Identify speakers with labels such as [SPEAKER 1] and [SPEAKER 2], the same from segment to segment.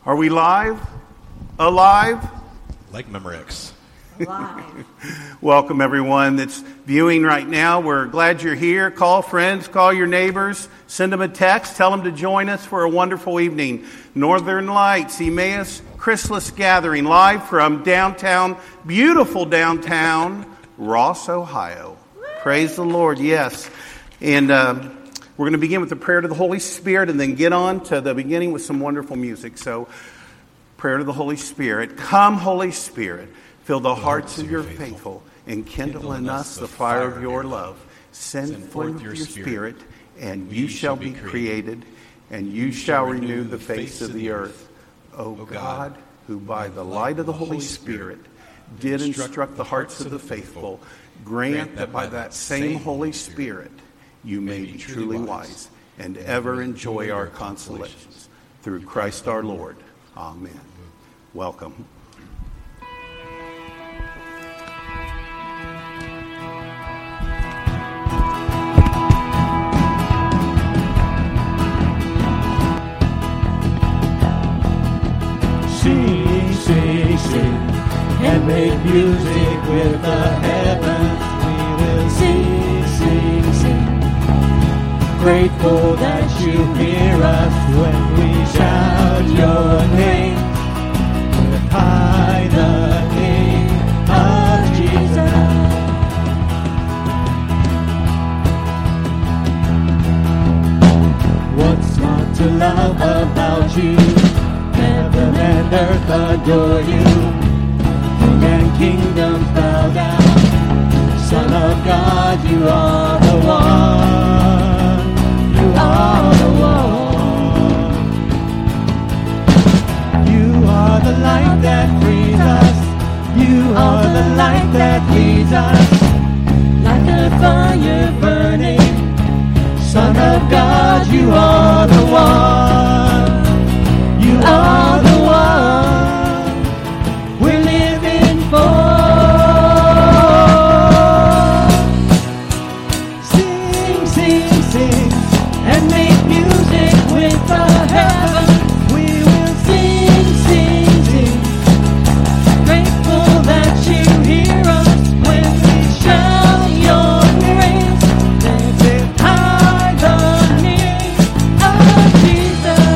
[SPEAKER 1] Are we live? Alive?
[SPEAKER 2] Like Memorex.
[SPEAKER 3] Live.
[SPEAKER 1] Welcome everyone that's viewing right now. We're glad you're here. Call friends, call your neighbors, send them a text, tell them to join us for a wonderful evening. Northern Lights, Emmaus Christmas Gathering, live from downtown, beautiful downtown Ross, Ohio. Praise the Lord, yes. And we're going to begin with the prayer to the Holy Spirit and then get on to the beginning with some wonderful music. So, prayer to the Holy Spirit. Come, Holy Spirit, fill the hearts of your faithful and kindle in us the fire of your love. Send forth your Spirit, and you shall be created, and you shall renew the face of the earth. O God, who by the light of the Holy Spirit did instruct the hearts of the faithful, grant that by that same Holy Spirit you may be truly wise and ever enjoy our consolations. Through Christ our Lord. Amen. Welcome.
[SPEAKER 4] Sing, sing, sing, and make music with the heavens. We will sing, sing, sing. Grateful that you hear us when we shout your name. Lift high the name of Jesus. What's not to love about you? Heaven and earth adore you. King and kingdoms bow down. Son of God, you are the one. You are the one. You are the light that frees us. You are the light that leads us. Like a fire burning. Son of God, you are the one. You are the one we're living for. Sing, sing, sing, and make music with the heavens. We will sing, sing, sing. Grateful that you hear us when we shout your praise. Let's lift high the name of Jesus.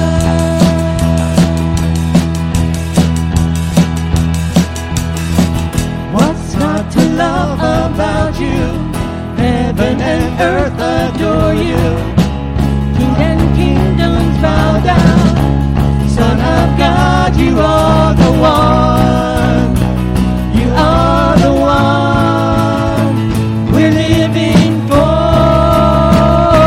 [SPEAKER 4] What's not to love about you? Heaven and earth adore you. King and kingdoms bow down. Son of God, you are the one. You are the one we're living for.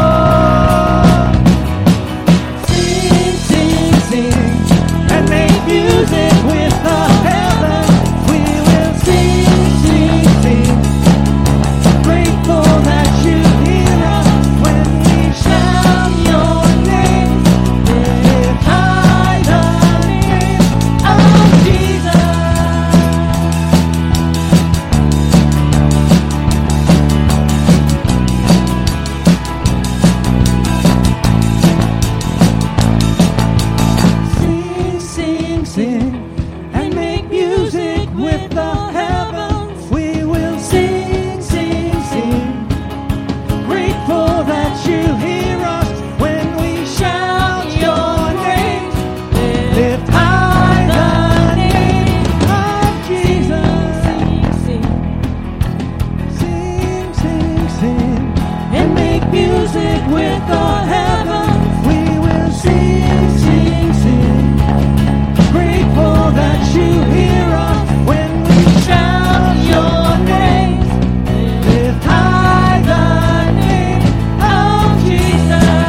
[SPEAKER 4] Sing, sing, sing, and make music with the heavens. We will sing, sing, sing. Grateful that you hear us when we shout your name. Lift high the name of Jesus. Sing, sing, sing, and make music with the heavens. We will sing, sing, sing. Grateful that you hear us when we shout your name. Lift high the name of Jesus. Sing, sing, sing, and make music with the heavens. We will sing, sing, sing. Grateful that you hear us when we shout your name. Lift high the name of Jesus.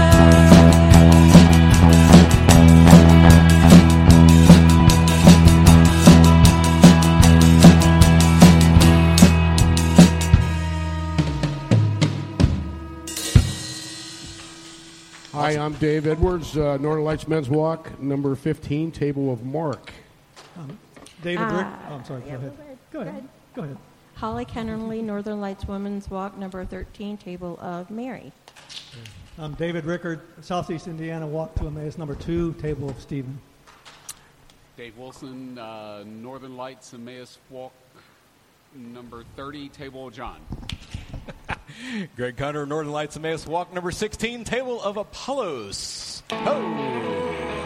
[SPEAKER 5] Hi, I'm Dave Edwards, Northern Lights Men's Walk, number 15, Table of Mark.
[SPEAKER 6] David Rick. Oh, I'm sorry. Go ahead. Go ahead. Go ahead.
[SPEAKER 3] Holly Kennerly, Northern Lights Women's Walk, number 13, Table of Mary.
[SPEAKER 6] I'm David Rickard, Southeast Indiana Walk to Emmaus, number 2, Table of Stephen.
[SPEAKER 7] Dave Wilson, Northern Lights Emmaus Walk, number 30, Table of John.
[SPEAKER 2] Greg Conner, Northern Lights Emmaus Walk, number 16, Table of Apollos. Ho!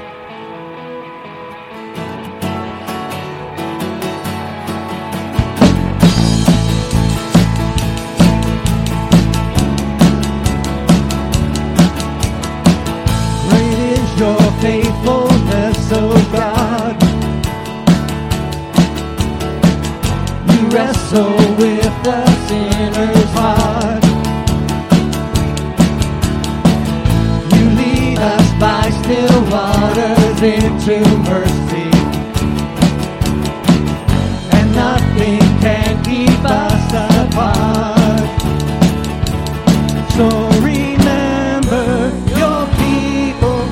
[SPEAKER 4] Your faithfulness, oh God. You wrestle with the sinner's heart. You lead us by still waters into mercy, and nothing can keep us apart. So remember your people,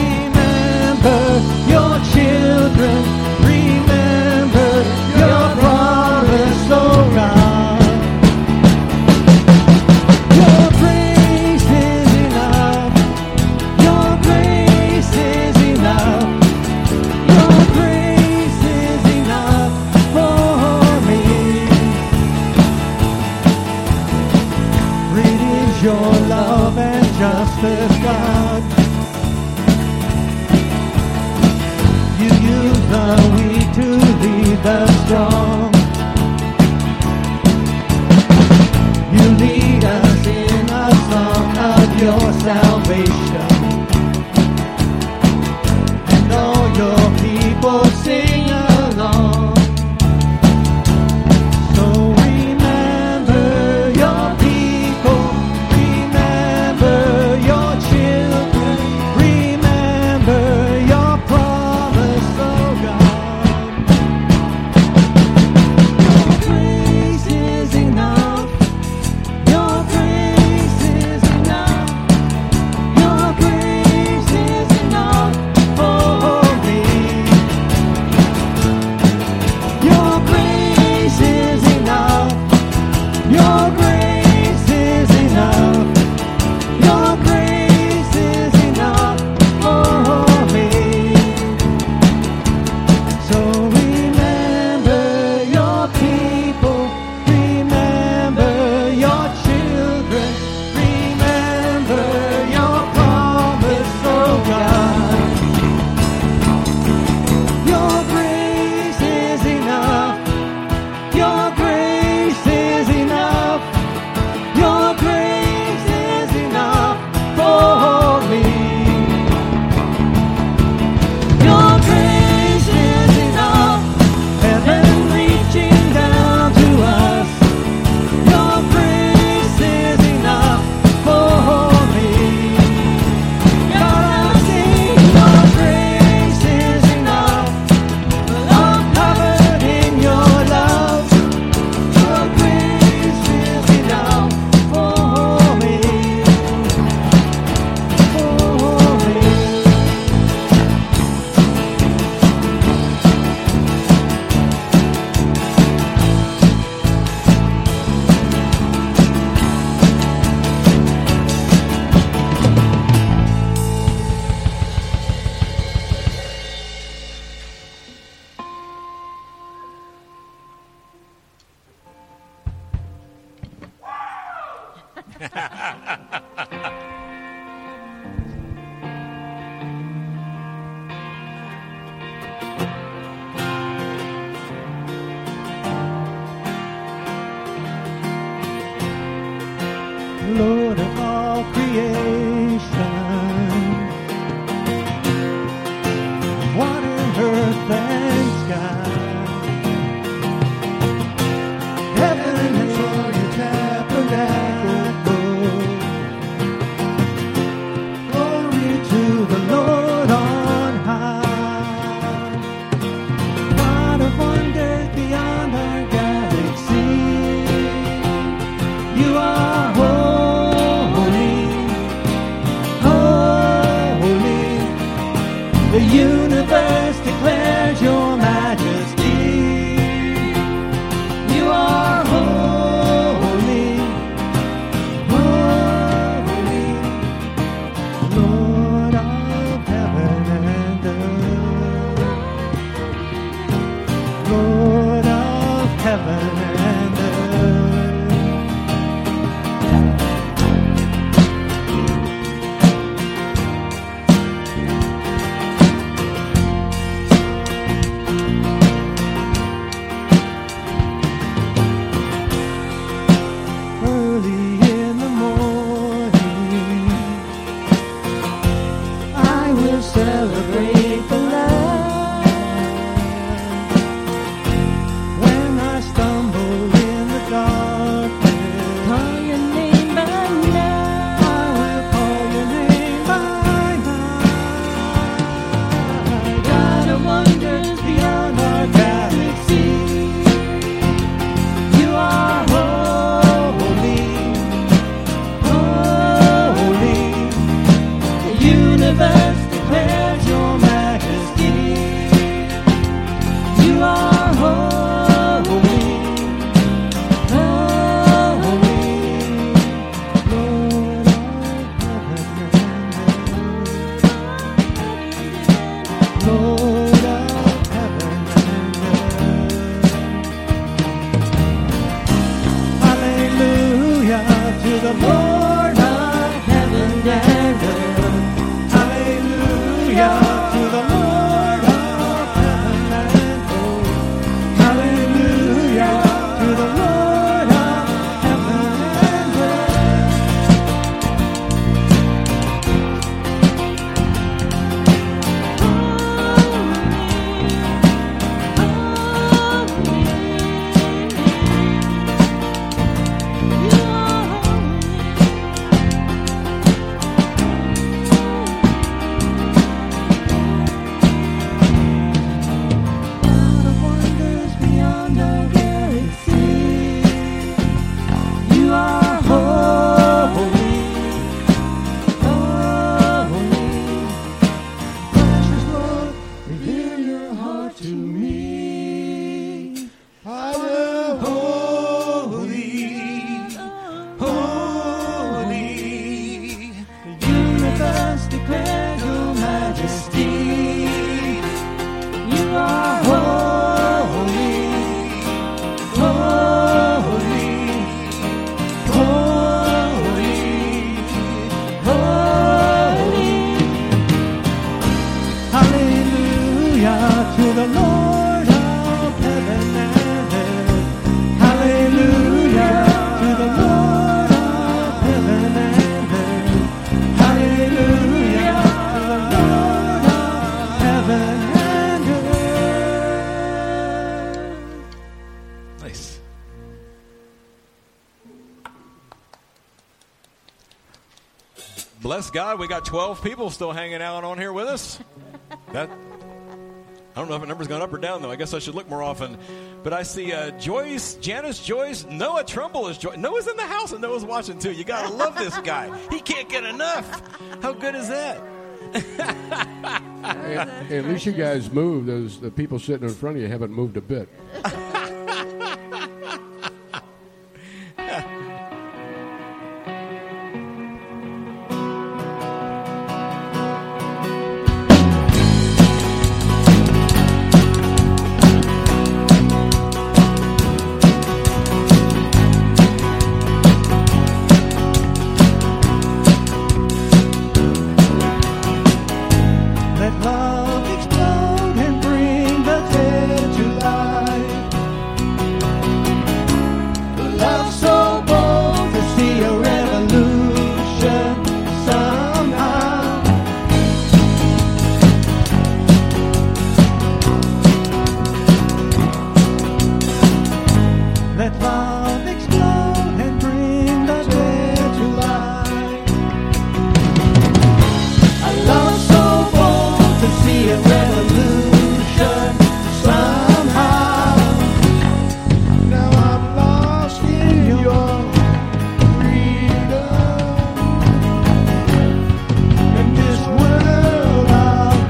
[SPEAKER 4] your children, remember your promise, oh God. Your grace is enough. Your grace is enough. Your grace is enough for me. Great is your love and justice, God. Use the weak to lead the strong. You lead us in a song of your salvation, and all your people sing along. So remember your people, remember your children, remember your promise. Lord of all creation, water, earth, and sky, heaven and your tabernacle. Glory to the Lord on high. What a wonder beyond our galaxy. You are holy.
[SPEAKER 5] to me. Holy, holy,
[SPEAKER 4] The universe declares your majesty. You are holy, holy, holy, holy. Hallelujah to the Lord of heaven and earth. Hallelujah to the Lord of heaven and earth. Hallelujah to the Lord of heaven and earth.
[SPEAKER 2] Nice. Bless God, we got 12 people still hanging out on here with us. I don't know if the number's gone up or down, though. I guess I should look more often. But I see Joyce, Janice, Joyce, Noah Trumbull is Noah's in the house, and Noah's watching, too. You got to love this guy. He can't get enough. How good is that?
[SPEAKER 5] Hey, at least you guys moved. The people sitting in front of you haven't moved a bit.
[SPEAKER 4] Let love explode and bring the dead to life. Love so bold to see a revolution somehow. Let love explode and bring the dead to life. A love so bold to see a revolution somehow. Now I'm lost in your freedom. In this world I've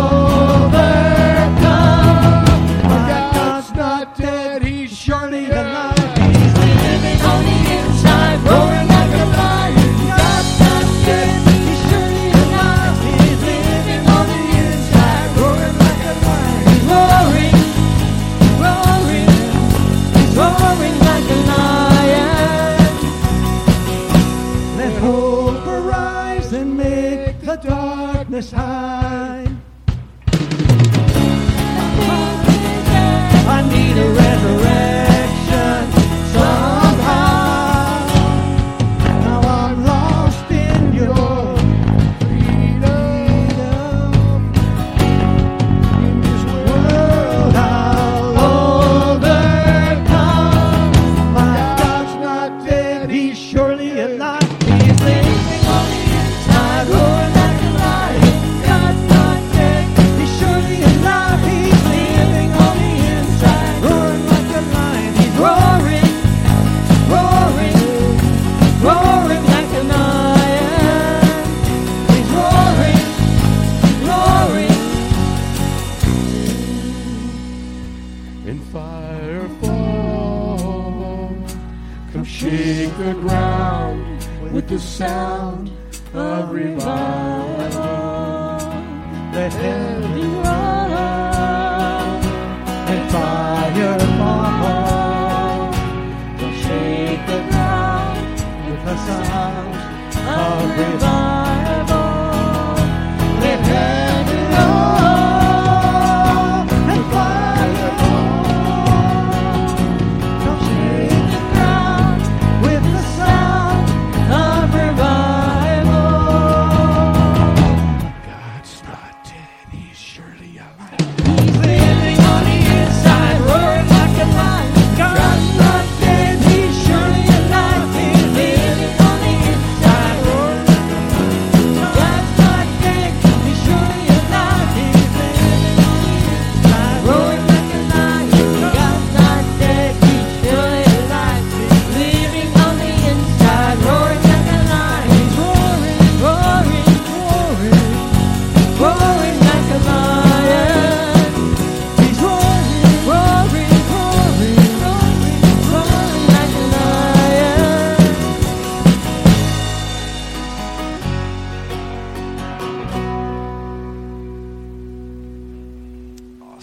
[SPEAKER 4] overcome. My God's not dead, he's surely alive. He's living on the inside, roaring like a lion. God's not dead, he's surely alive. He's living on the inside, roaring like a lion. He's roaring, roaring, he's roaring like a lion. Let hope arise and make the darkness hide. I need a resurrection somehow. Now I'm lost in your freedom. In this world I'll overcome. My God's not dead, he's surely alive. He's living on the inside, roaring like a lion. God's not dead, he's surely alive. He's living on the inside, roaring like a lion. He's roaring, roaring, roaring like a lion. He's roaring, roaring.
[SPEAKER 5] And fire fall, come shake the ground with the sound of revival.
[SPEAKER 4] Let heaven roll and fire fall. Don't shake the ground with the sound of revival. Let heaven roll and fire fall. Don't shake the ground with the sound of revival.
[SPEAKER 5] God's not dead, he's surely alive.
[SPEAKER 4] He's living on the inside, roaring like a lion. God's not dead, he's surely alive. He's living on the inside, roaring like a lion.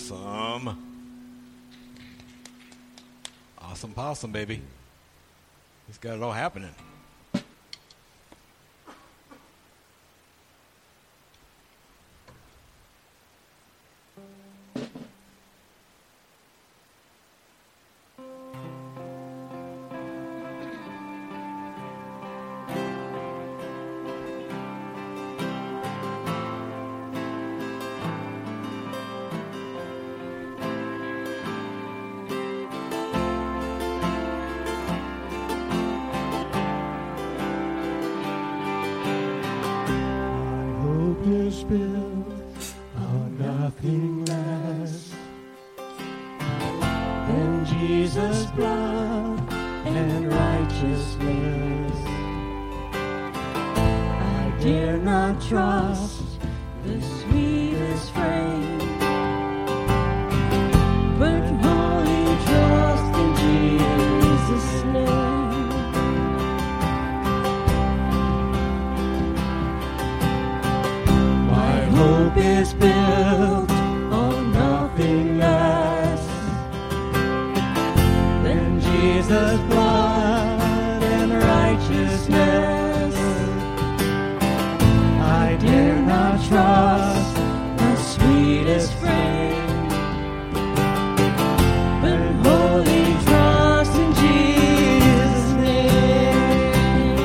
[SPEAKER 2] Awesome. Awesome possum, baby. He's got it all happening.
[SPEAKER 4] Is built on nothing less than Jesus' blood and righteousness. I dare not trust the sweetest frame, but wholly trust in Jesus' name. Hope is built on nothing less than Jesus' blood and righteousness. I dare not trust the sweetest frame, but wholly trust in Jesus' name.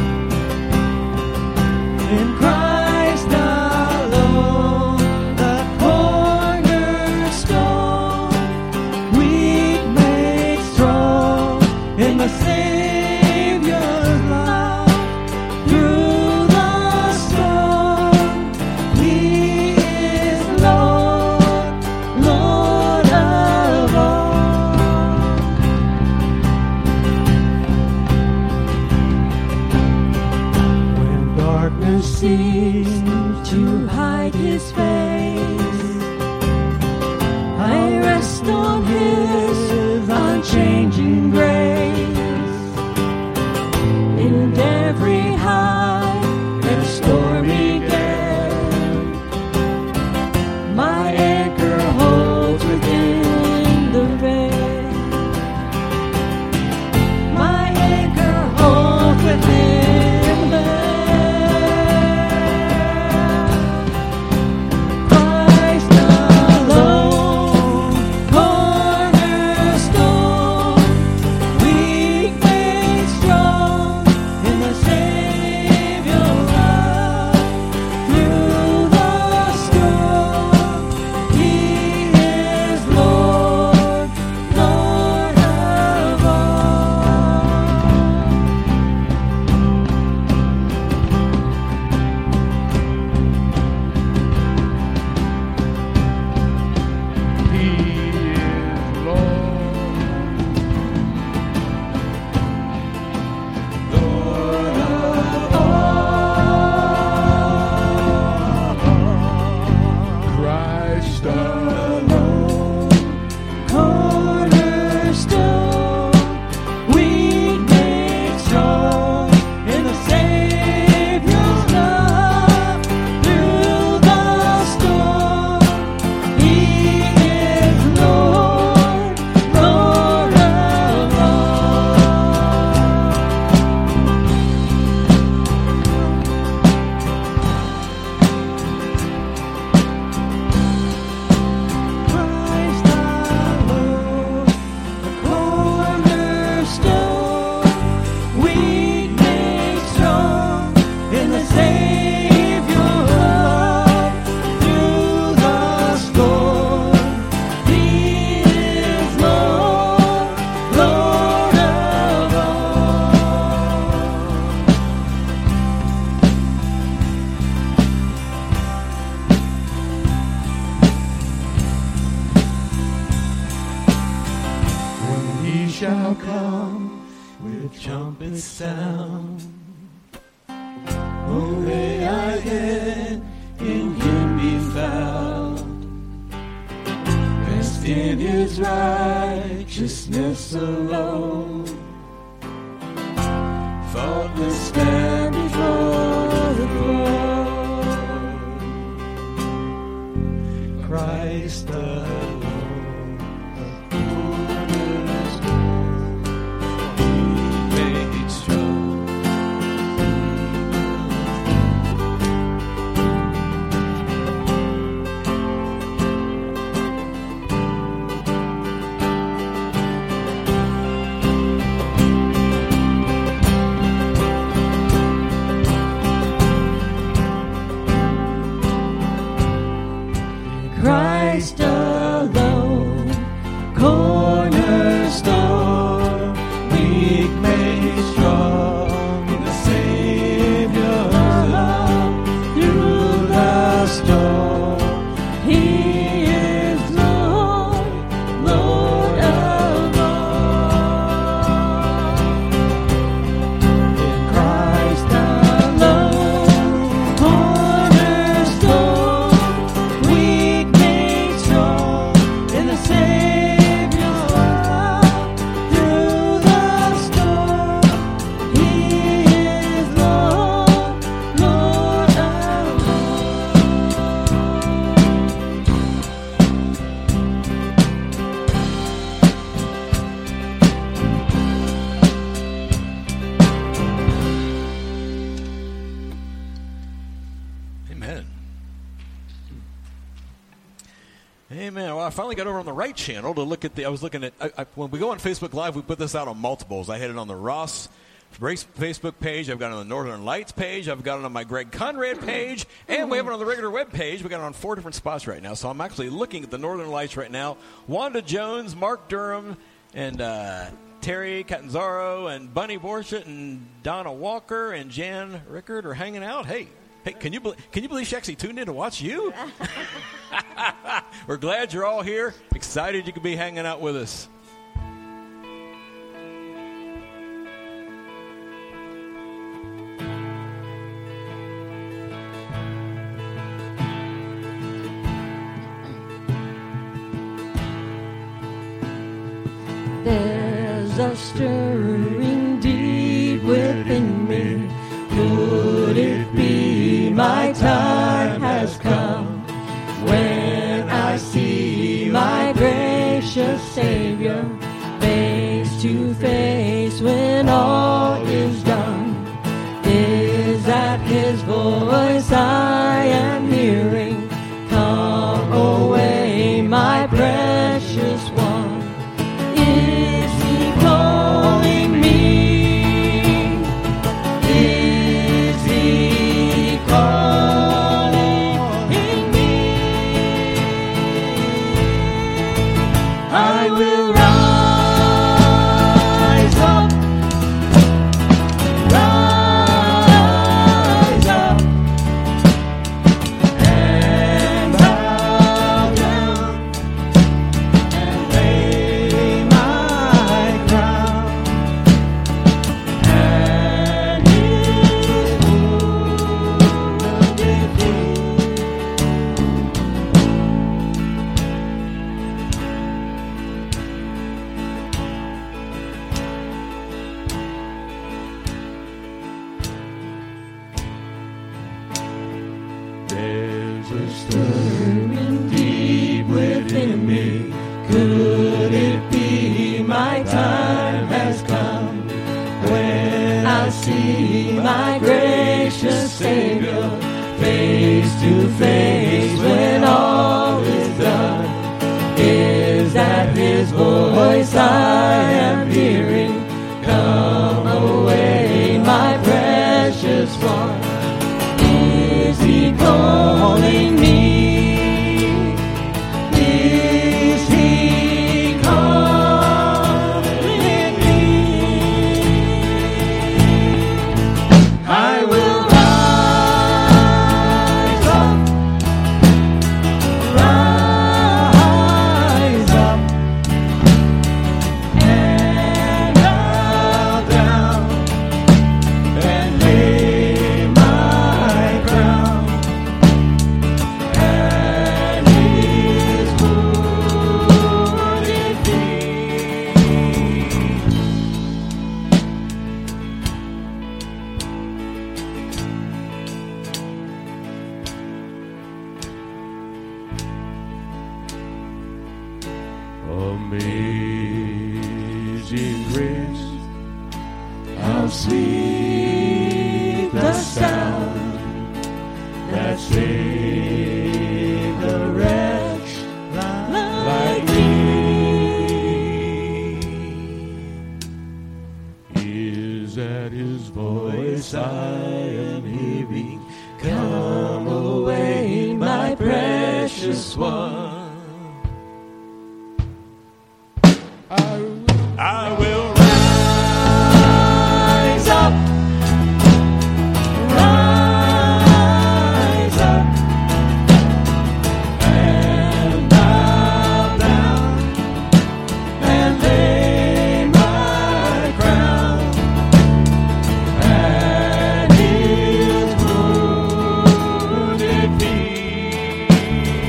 [SPEAKER 4] In Christ alone, the cornerstone, weak made strong in the Savior's love. Through the storm, He is Lord, Lord of all. When darkness seems to hide His face, I rest on His unchanging grace. In every high and stormy gale, my anchor holds within the veil. My anchor holds within the veil. Christ alone, cornerstone, weak made strong in the Savior's love. Through the storm, He is Lord, Lord of all.
[SPEAKER 5] He is Lord.
[SPEAKER 4] Lord of all.
[SPEAKER 5] Christ
[SPEAKER 4] Alone, cornerstone, weak made strong in the Savior's love. Through the storm, He is Lord, Lord of all. Christ alone, the cornerstone, weak made strong in the Savior's love. Through the storm, He is Lord, Lord of all. When He shall come with trumpet sound, only I can in Him be found. Rest in His righteousness alone, faultless stand before the throne. Christ alone.
[SPEAKER 2] I finally got over on the right channel to look at I was looking at, when we go on Facebook Live, we put this out on multiples. I had it on the Ross Facebook page. I've got it on the Northern Lights page. I've got it on my Greg Conrad page. And we have it on the regular web page. We got it on 4 different spots right now. So I'm actually looking at the Northern Lights right now. Wanda Jones, Mark Durham, and Terry Catanzaro, and Bunny Borchett, and Donna Walker, and Jan Rickard are hanging out. Hey, can you believe she actually tuned in to watch you? We're glad you're all here. Excited you could be hanging out with us.
[SPEAKER 3] There's a stirring deep within me. Could it be my time has come when I see my gracious Savior face to face when all is done? Is that His voice I am hearing? Come away, my precious one. Is He calling me? Is He calling me? I will rise up, and bow down and lay my crown at His wounded feet. There's a stirring deep within me. Could it be my time has come when I see my gracious Savior face to face when all is done? Is that His voice I am hearing? Come away, my precious one. Is He calling me? Is He calling me? I will rise up, and bow down and lay my crown at His wounded feet. Amazing grace, how sweet the sound that saved a wretch like me. Is that His voice I am hearing? Come away, my precious one. I will rise up, and bow down and lay my crown at His wounded feet.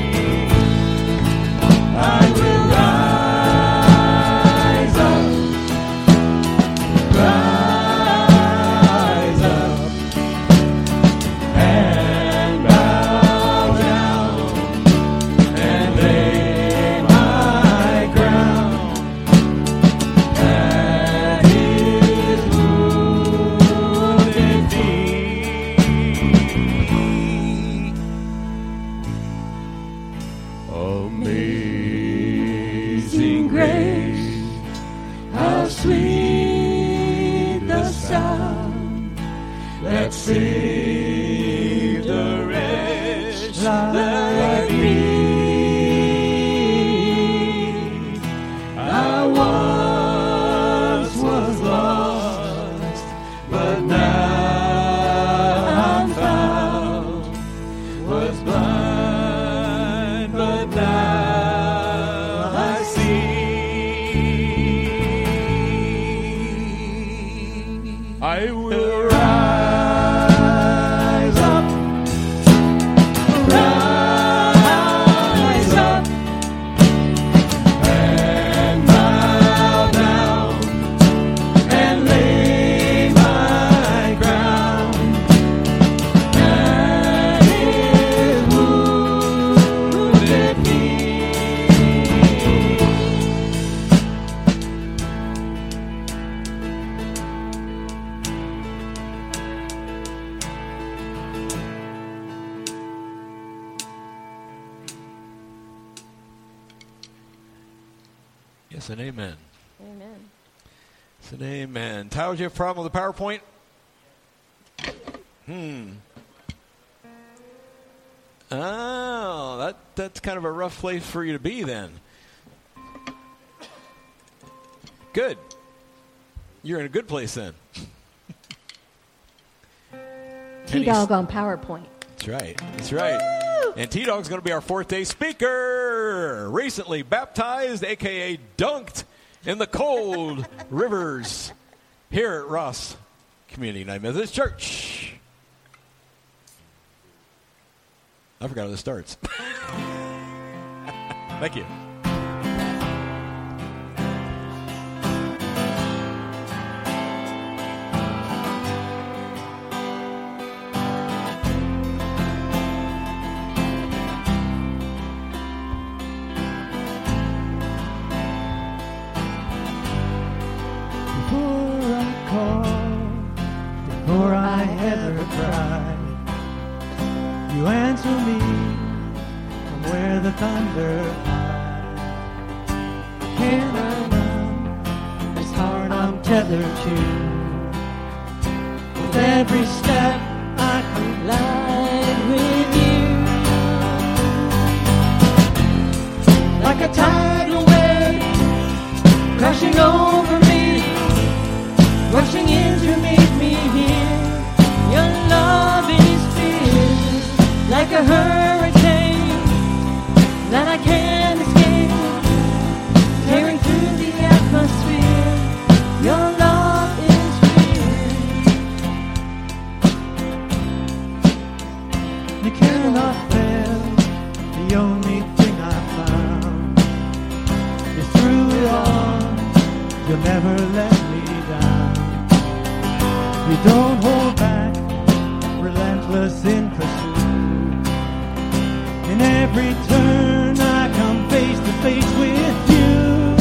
[SPEAKER 3] I will rise up.
[SPEAKER 4] saved a wretch like me. I once was lost, but now I'm found. Was blind, but now I see. I will rise up, and bow down and lay my crown at His wounded feet.
[SPEAKER 2] Yes, and amen.
[SPEAKER 3] Amen.
[SPEAKER 2] Yes, and amen. Tyler, do you have a problem with the PowerPoint? Oh, that's kind of a rough place for you to be then. Good. You're in a good place then.
[SPEAKER 8] T-Dog on PowerPoint.
[SPEAKER 2] That's right. That's right. And T-Dog's going to be our fourth day speaker. Recently baptized, a.k.a. dunked in the cold rivers here at Ross Community United Methodist Church. I forgot how this starts. Thank you.
[SPEAKER 4] Before I call, before I ever cry, you answer me from where the thunder hides. Can't I run this heart I'm tethered to? With every step I collide with you, like a tidal wave crashing over me, rushing in to meet me here. Your love is fierce, like a hurricane that I can't escape, tearing through the atmosphere. Your love is fierce. You cannot fail, the only thing I found is through it all. You'll never let me down. You don't hold back, relentless in pursuit. In every turn I come face to face with you.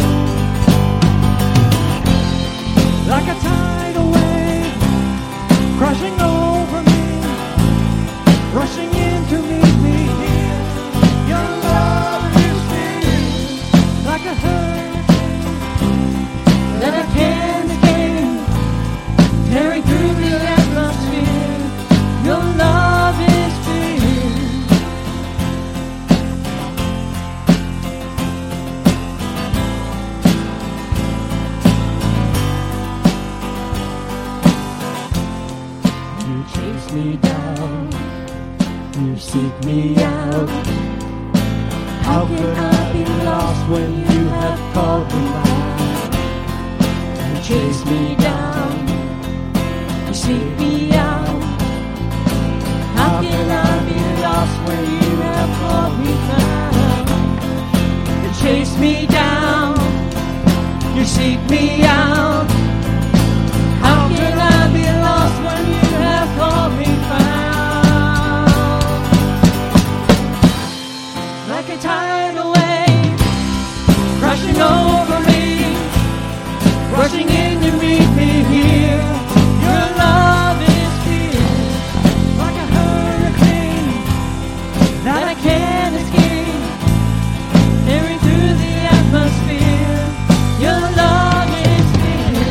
[SPEAKER 4] Like a tidal wave crashing over me, rushing in to meet me here. Your love is fierce, like a hurricane that I can't escape, tearing through the atmosphere. Your love is fierce. You chase me down, you seek me out. How could I be lost when you have called me back? You chase me down, you seek me out. How can I be lost when you have called me back? You chase me down, you seek me out. How can I be lost when you have called me found? Like a tidal wave crashing over me, rushing in to meet me here. Your love is fierce, like a hurricane that I can't escape, tearing through the atmosphere. Your love is fierce.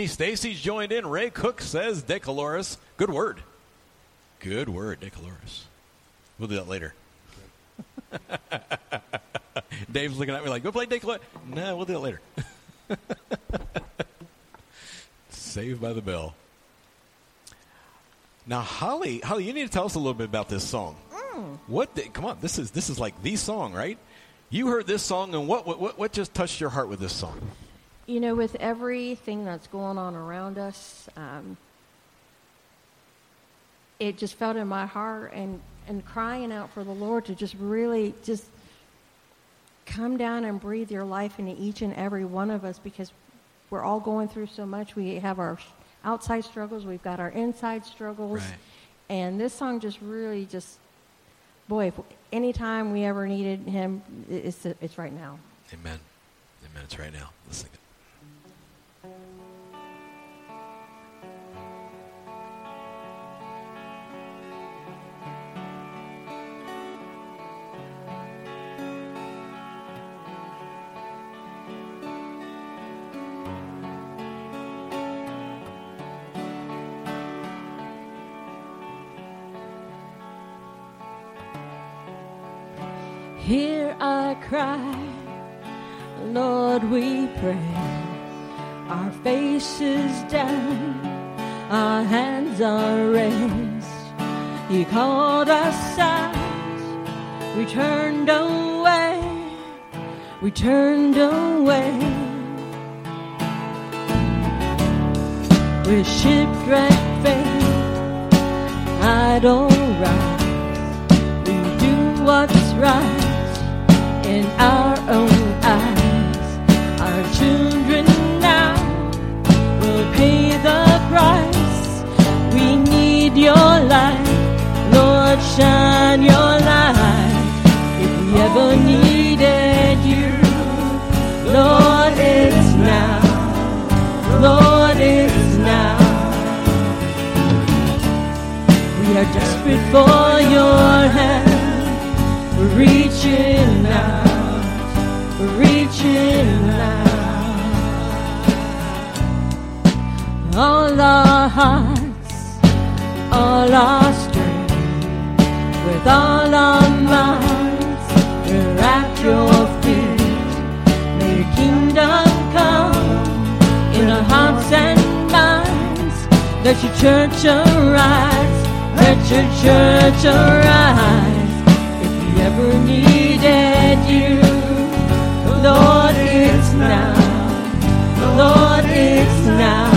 [SPEAKER 2] Amy Stacy's joined in. Ray Cook says Decaloris. Good word. Good word, Decaloris. We'll do that later. Dave's looking at me like, go play Decaloris. No, we'll do it later. Saved by the Bell. Now, Holly, you need to tell us a little bit about this song. Come on, this is like the song, right? You heard this song, and what just touched your heart with this song?
[SPEAKER 3] You know, with everything that's going on around us, it just felt in my heart and crying out for the Lord to just really just come down and breathe your life into each and every one of us, because we're all going through so much. We have our outside struggles, we've got our inside struggles,
[SPEAKER 2] right.
[SPEAKER 3] And this song just really boy, if anytime we ever needed him, it's right now.
[SPEAKER 2] Amen. Amen. It's right now. Let's sing it.
[SPEAKER 3] Hear our cry, Lord, we pray. Our faces down, our hands are raised. You called us out, we turned away, we turned away. With shipwrecked faith, idle rise, we do what's right in our own eyes. Our children now will pay the price. We need your light, Lord, shine your light. If we ever needed you, Lord, it's now. Lord, it's now. We are desperate for your hand. We're reaching out, we're reaching out. All our hearts, all our strength, with all our minds, we're at your feet. May your kingdom come in our hearts and minds. Let your church arise, let your church arise. Ever needed you, Lord, it's now. Lord, it's now.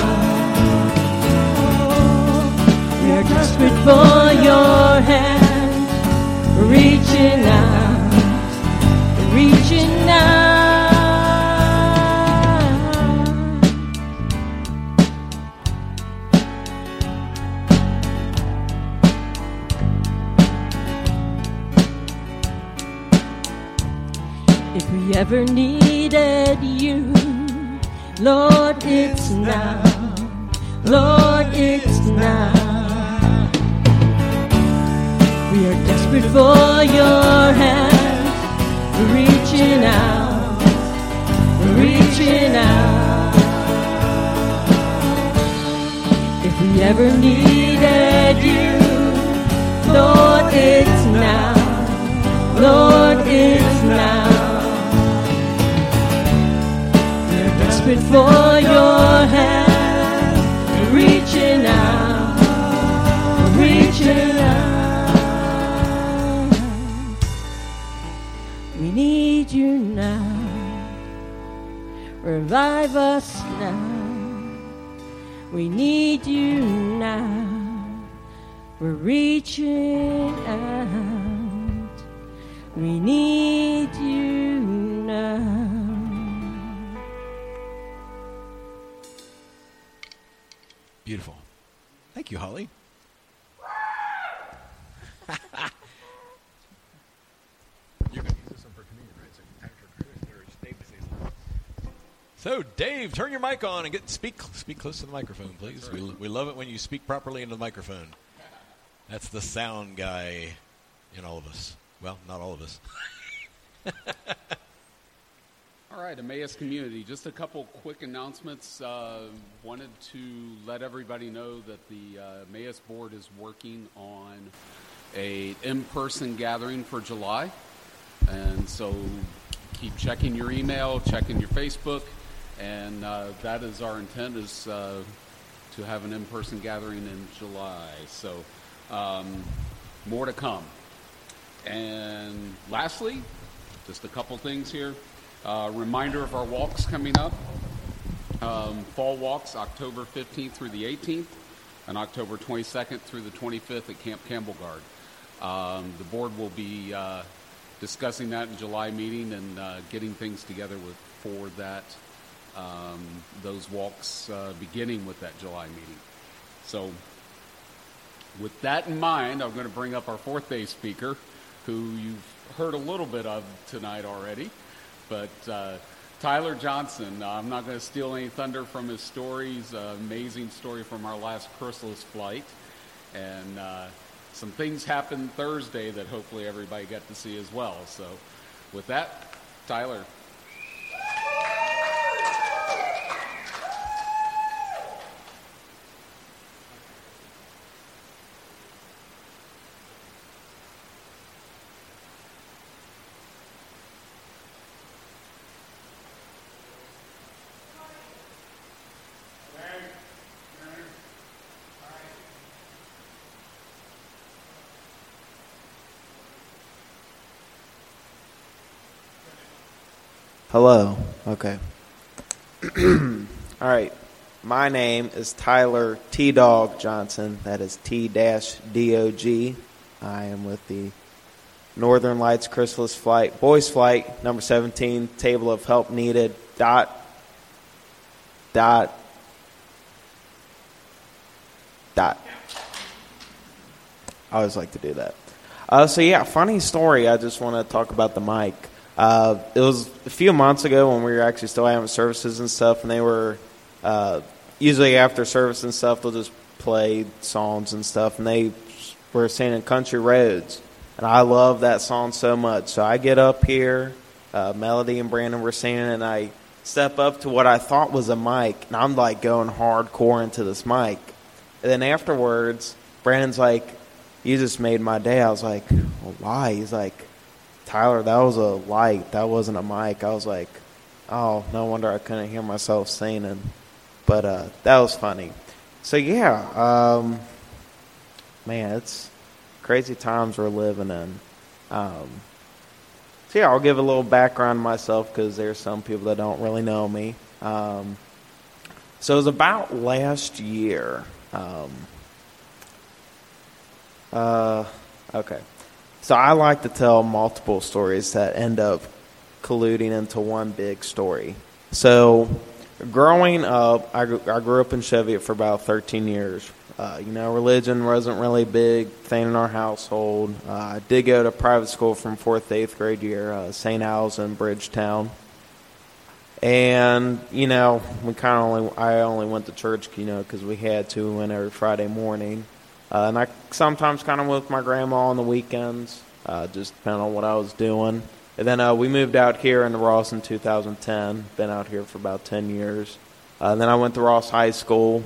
[SPEAKER 3] We are desperate for your hand. We're reaching out, we're reaching out. If we ever needed you, Lord, it's now. Lord, it's now. We are desperate for your hand. We're reaching out. We're reaching out. If we ever needed you, Lord, it's now. Lord, it's now. Desperate for your hand, reaching out, reaching out. We need you now. Revive us now. We need you now. We're reaching out. We need you now.
[SPEAKER 2] Beautiful. Thank you, Holly. You're going to use this one for communion, right? So after Chris or Dave to say something. So, Dave, turn your mic on and speak close to the microphone, please. Right. We love it when you speak properly into the microphone. That's the sound guy in all of us. Well, not all of us.
[SPEAKER 7] All All right, Emmaus community, just a couple quick announcements. Wanted to let everybody know that the Emmaus board is working on a in-person gathering for July. And so keep checking your email, checking your Facebook, and that is our intent, is to have an in-person gathering in July. So more to come. And lastly, just a couple things here. Reminder of our walks coming up. Fall walks, October 15th through the 18th, and October 22nd through the 25th at Camp Campbell Guard. The board will be discussing that in July meeting and getting things together for that, those walks beginning with that July meeting. So with that in mind, I'm going to bring up our fourth day speaker, who you've heard a little bit of tonight already. But Tyler Johnson, I'm not going to steal any thunder from his stories. Amazing story from our last Chrysalis flight. And some things happened Thursday that hopefully everybody got to see as well. So with that, Tyler.
[SPEAKER 9] Hello. Okay. All right. My name is Tyler T-Dog Johnson. That is T-D-O-G. I am with the Northern Lights Chrysalis Flight, Boys Flight, number 17, table of help needed, dot. I always like to do that. So, yeah, funny story. I just want to talk about the mic. It was a few months ago when we were actually still having services and stuff, and they were usually after service and stuff, they'll just play songs and stuff, and they were singing Country Roads, and I love that song so much. So I get up here, Melody and Brandon were singing, and I step up to what I thought was a mic, and I'm like going hardcore into this mic. And then afterwards, Brandon's like, "You just made my day." I was like, "Well, why?" He's like, "Tyler, that was a light. That wasn't a mic." I was like, oh, no wonder I couldn't hear myself singing. But that was funny. So, yeah, man, it's crazy times we're living in. So, yeah, I'll give a little background on myself because there's some people that don't really know me. So it was about last year. Okay. So I like to tell multiple stories that end up colluding into one big story. So growing up, I grew up in Cheviot for about 13 years. Religion wasn't really a big thing in our household. I did go to private school from 4th to 8th grade year, St. Al's in Bridgetown. And, I only went to church, because we had to. We went every Friday morning. And I sometimes kind of went with my grandma on the weekends, just depending on what I was doing. And then we moved out here into Ross in 2010. Been out here for about 10 years. Then I went to Ross High School.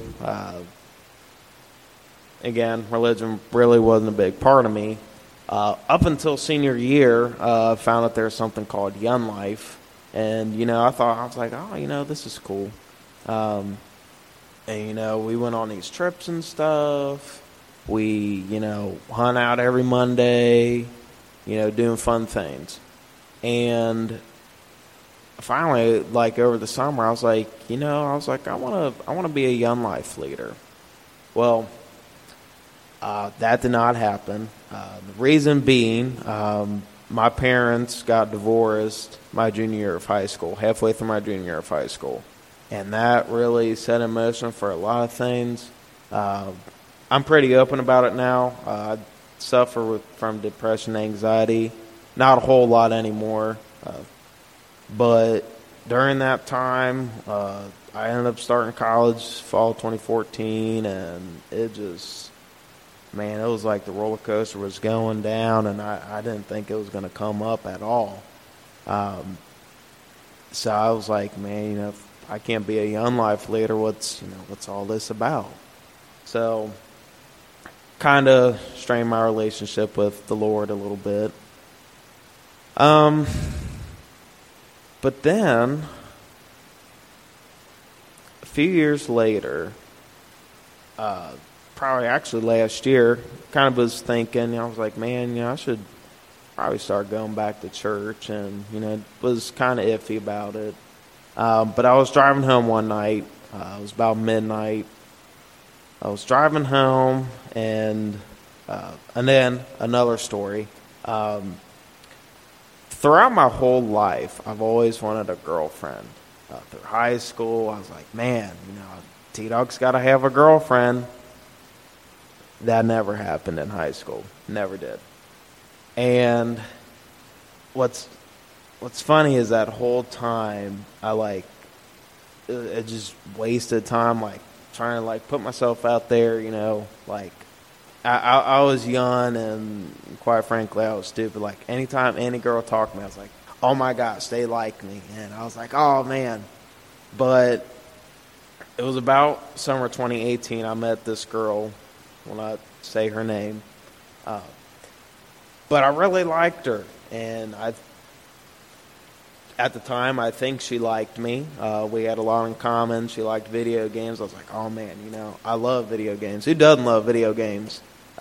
[SPEAKER 9] Again, religion really wasn't a big part of me. Up until senior year, I found out there was something called Young Life. And, I was like, oh, this is cool. And, we went on these trips and stuff. We, hung out every Monday, doing fun things. And finally, over the summer, I was like, I want to be a Young Life leader. Well, that did not happen. The reason being, my parents got divorced my junior year of high school, halfway through my junior year of high school. And that really set in motion for a lot of things. I'm pretty open about it now. I suffer from depression, anxiety. Not a whole lot anymore. But during that time, I ended up starting college fall 2014, and it just, man, it was like the roller coaster was going down, and I didn't think it was going to come up at all. So I was like, man, if I can't be a Young Life leader, what's all this about? So kind of strained my relationship with the Lord a little bit. But then a few years later, probably actually last year, kind of was thinking, I was like, man, I should probably start going back to church, and, was kind of iffy about it. But I was driving home one night. It was about midnight. I was driving home, and then another story. Throughout my whole life, I've always wanted a girlfriend. Through high school, I was like, man, T-Dog's got to have a girlfriend. That never happened in high school. Never did. And what's funny is that whole time, I just wasted time, trying to, put myself out there, I was young, and quite frankly, I was stupid. Anytime any girl talked to me, I was like, oh my gosh, they like me. And I was like, oh man. But it was about summer 2018, I met this girl. Will not say her name. But I really liked her. And at the time, I think she liked me. We had a lot in common. She liked video games. I was like, oh man, I love video games. Who doesn't love video games?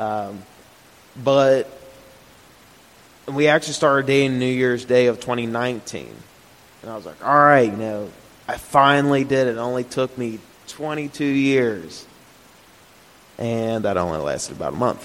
[SPEAKER 9] But we actually started dating New Year's Day of 2019. And I was like, all right, I finally did it. It only took me 22 years. And that only lasted about a month.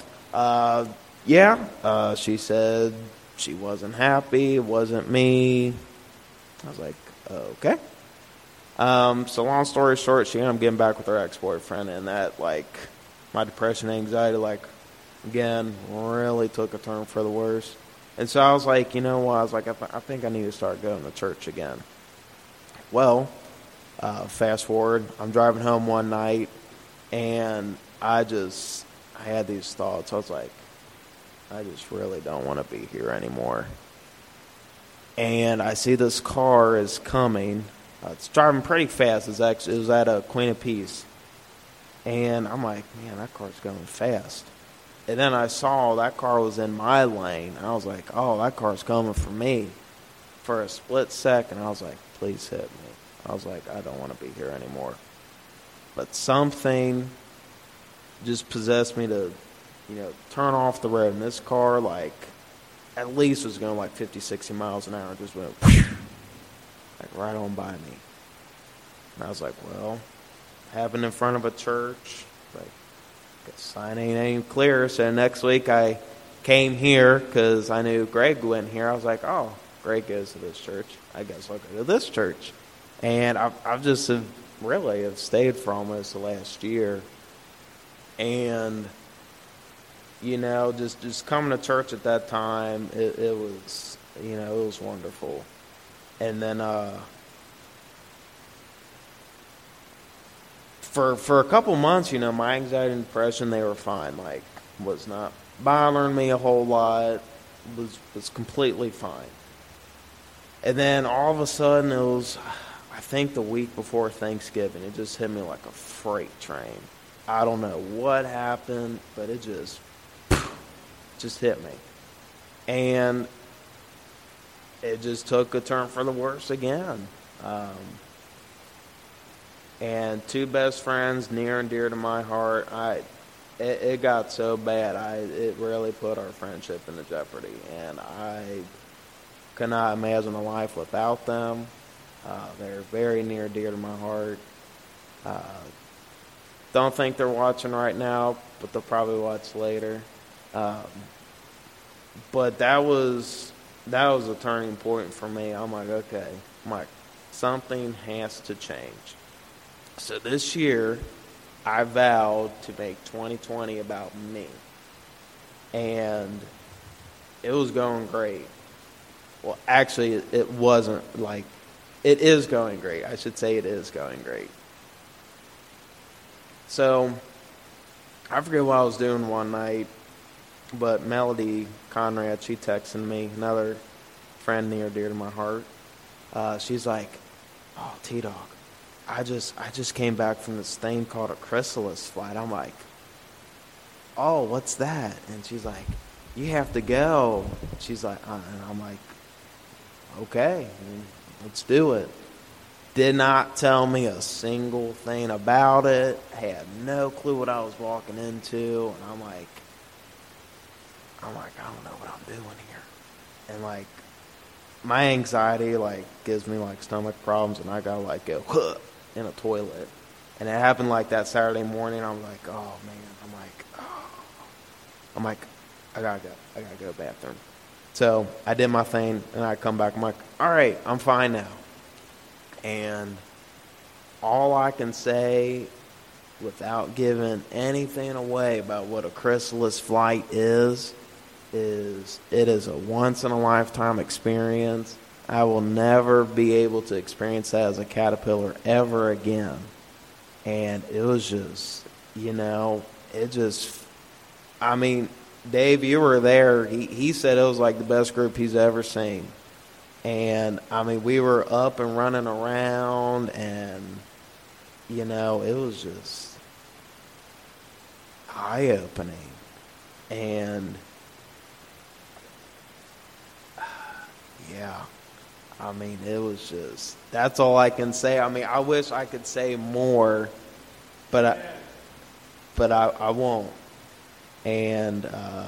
[SPEAKER 9] She said she wasn't happy. It wasn't me. I was like, okay. So long story short, she ended up getting back with her ex-boyfriend, and that, my depression, anxiety, again, really took a turn for the worse. And so I was like, you know what? I was like, I think I need to start going to church again. Well, fast forward, I'm driving home one night, and I had these thoughts. I was like, I just really don't want to be here anymore. And I see this car is coming. It's driving pretty fast. It was at a Queen of Peace. And I'm like, man, that car's going fast. And then I saw that car was in my lane. I was like, oh, that car's coming for me. For a split second, I was like, please hit me. I was like, I don't want to be here anymore. But something just possessed me to, turn off the road. And this car, at least was going 50, 60 miles an hour. Just went, right on by me. And I was like, well, happened in front of a church. Guess sign ain't clear. So next week I came here because I knew Greg went here. I was like, oh, Greg goes to this church. I guess I'll go to this church. And I've just have stayed for almost the last year. And, just coming to church at that time, it was, it was wonderful. And then for a couple months, my anxiety and depression, they were fine. Was not bothering me a whole lot. Was completely fine. And then all of a sudden, it was, I think the week before Thanksgiving, it just hit me like a freight train. I don't know what happened, but it just hit me. And it just took a turn for the worse again. And two best friends, near and dear to my heart, it got so bad, it really put our friendship into jeopardy. And I could not imagine a life without them. They're very near and dear to my heart. Don't think they're watching right now, but they'll probably watch later. But that was a turning point for me. I'm like, okay, something has to change. So this year, I vowed to make 2020 about me. And it was going great. Well, actually, it wasn't it is going great. I should say it is going great. So, I forget what I was doing one night, but Melody Conrad, she texted me, another friend near dear to my heart, she's like, "Oh, T-Dog, I just came back from this thing called a chrysalis flight." I'm like, "Oh, what's that?" And she's like, "You have to go." She's like, and I'm like, "Okay, let's do it." Did not tell me a single thing about it. Had no clue what I was walking into. And I'm like, I don't know what I'm doing here. And like, my anxiety like gives me like stomach problems, and I gotta like go in a toilet. And it happened like that Saturday morning. I'm like, oh man. I'm like, I gotta go bathroom. So I did my thing, and I come back. I'm like, all right, I'm fine now. And all I can say, without giving anything away about what a chrysalis flight is it is a once-in-a-lifetime experience. I will never be able to experience that as a caterpillar ever again. And it was just, Dave, you were there. He said it was like the best group he's ever seen. And, we were up and running around, and, it was just eye-opening. And, yeah, it was just, that's all I can say. I wish I could say more, but I won't. And,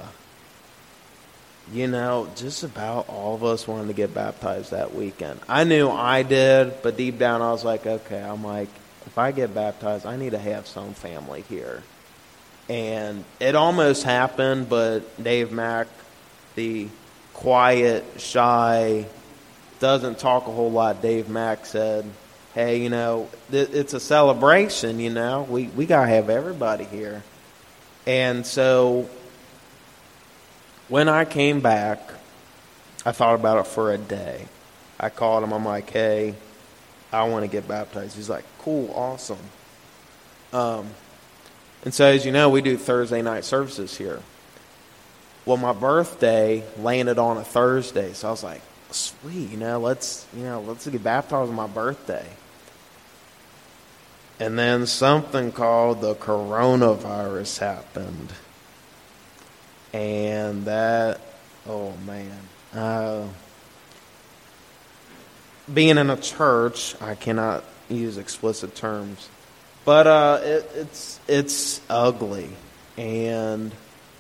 [SPEAKER 9] just about all of us wanted to get baptized that weekend. I knew I did, but deep down I was like, okay, if I get baptized, I need to have some family here. And it almost happened, but Dave Mack, the quiet, shy, doesn't talk a whole lot, Dave Mack said, hey, it's a celebration, we got to have everybody here. And so when I came back, I thought about it for a day. I called him. I'm like, hey, I want to get baptized. He's like, cool, awesome. And so, as you know, we do Thursday night services here. Well, my birthday landed on a Thursday, so I was like, sweet, let's get baptized on my birthday. And then something called the coronavirus happened. And that, oh man. Being in a church, I cannot use explicit terms. But it's ugly. And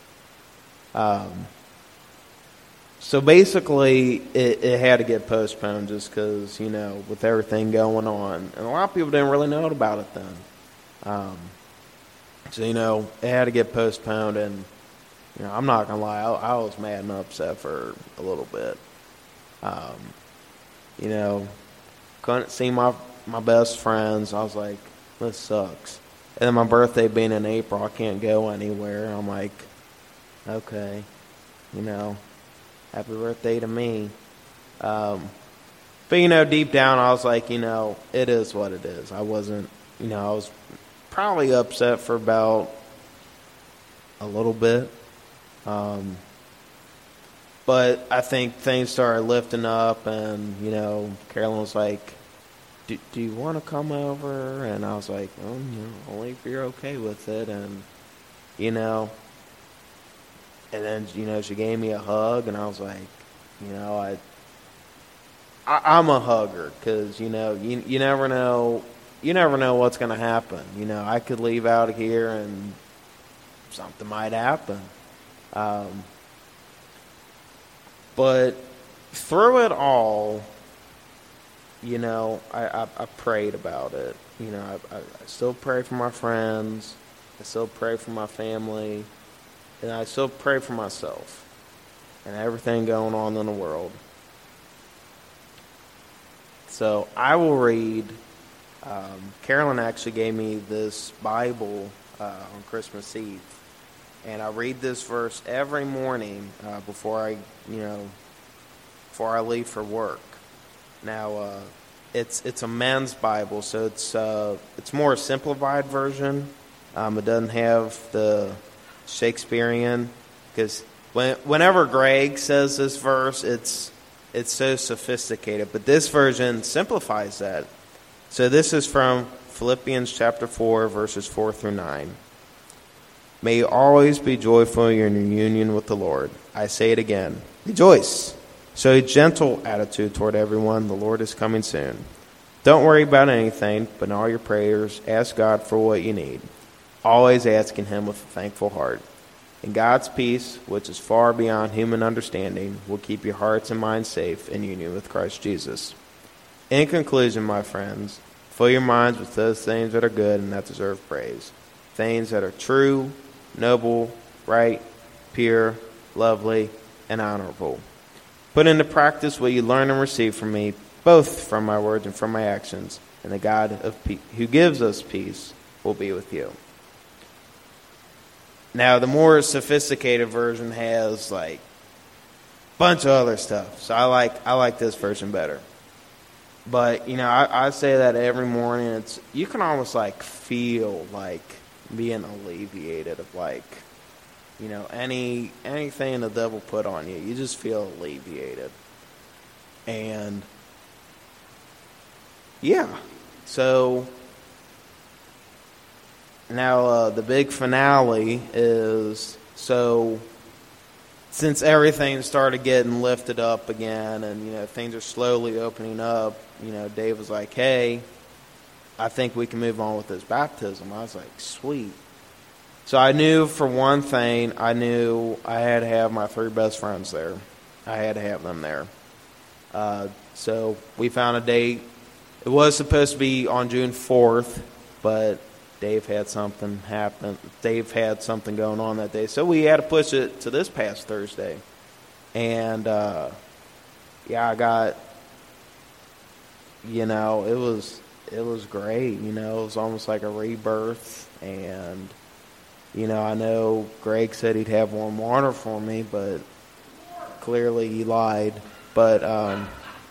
[SPEAKER 9] so basically it had to get postponed just because, with everything going on. And a lot of people didn't really know about it then. So, it had to get postponed. And I'm not going to lie, I was mad and upset for a little bit. Couldn't see my best friends. I was like, this sucks. And then my birthday being in April, I can't go anywhere. I'm like, okay, happy birthday to me. But, deep down, I was like, it is what it is. I wasn't, I was probably upset for about a little bit. But I think things started lifting up, and, Carolyn was like, do you want to come over? And I was like, only if you're okay with it. And, and then, she gave me a hug, and I was like, I'm a hugger, because, you never know what's going to happen. I could leave out of here and something might happen. But through it all, I prayed about it. I still pray for my friends. I still pray for my family. And I still pray for myself and everything going on in the world. So I will read. Carolyn actually gave me this Bible on Christmas Eve. And I read this verse every morning before I leave for work. Now, it's a men's Bible, so it's more a simplified version. It doesn't have the Shakespearean, because whenever Greg says this verse, it's it's so sophisticated. But this version simplifies that. So this is from Philippians chapter 4, verses 4 through 9. May you always be joyful in your union with the Lord. I say it again, rejoice. Show a gentle attitude toward everyone. The Lord is coming soon. Don't worry about anything, but in all your prayers, ask God for what you need. Always asking Him with a thankful heart. And God's peace, which is far beyond human understanding, will keep your hearts and minds safe in union with Christ Jesus. In conclusion, my friends, fill your minds with those things that are good and that deserve praise. Things that are true, noble, right, pure, lovely, and honorable. Put into practice what you learn and receive from me, both from my words and from my actions, and the God of peace, who gives us peace, will be with you. Now, the more sophisticated version has like a bunch of other stuff, so I like this version better. But I say that every morning. You can almost like feel like being alleviated of like, anything the devil put on you. You just feel alleviated, and yeah, so. Now, the big finale is, so since everything started getting lifted up again and, things are slowly opening up, Dave was like, hey, I think we can move on with this baptism. I was like, sweet. So I knew, for one thing, I had to have my 3 best friends there. I had to have them there. So we found a date. It was supposed to be on June 4th, but Dave had something happen. Dave had something going on that day, so we had to push it to this past Thursday. And I got, it was great. It was almost like a rebirth. And I know Greg said he'd have warm water for me, but clearly he lied. But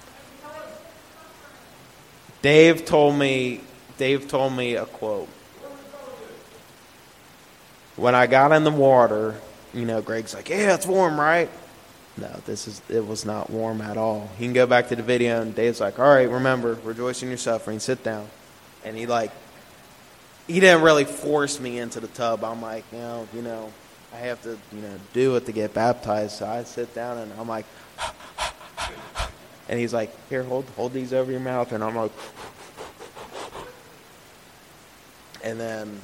[SPEAKER 9] Dave told me a quote. When I got in the water, Greg's like, yeah, it's warm, right? No, it was not warm at all. You can go back to the video, and Dave's like, all right, remember, rejoice in your suffering, sit down. And he didn't really force me into the tub. I'm like, I have to, do it to get baptized. So I sit down, and I'm like, and he's like, here, hold these over your mouth. And I'm like, and then,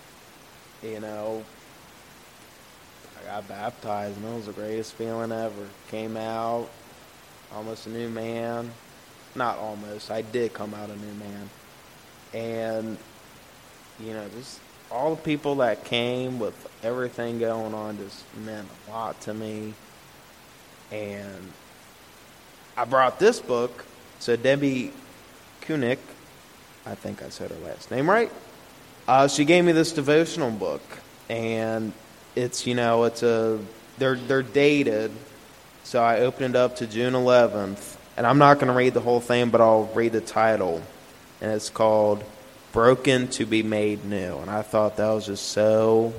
[SPEAKER 9] I got baptized, and it was the greatest feeling ever. Came out almost a new man. Not almost. I did come out a new man. And, just all the people that came with everything going on just meant a lot to me. And I brought this book. So Debbie Kunick, I think I said her last name right. She gave me this devotional book, and it's they're dated, so I opened it up to June 11th, and I'm not going to read the whole thing, but I'll read the title, and it's called Broken to be Made New, and I thought that was just so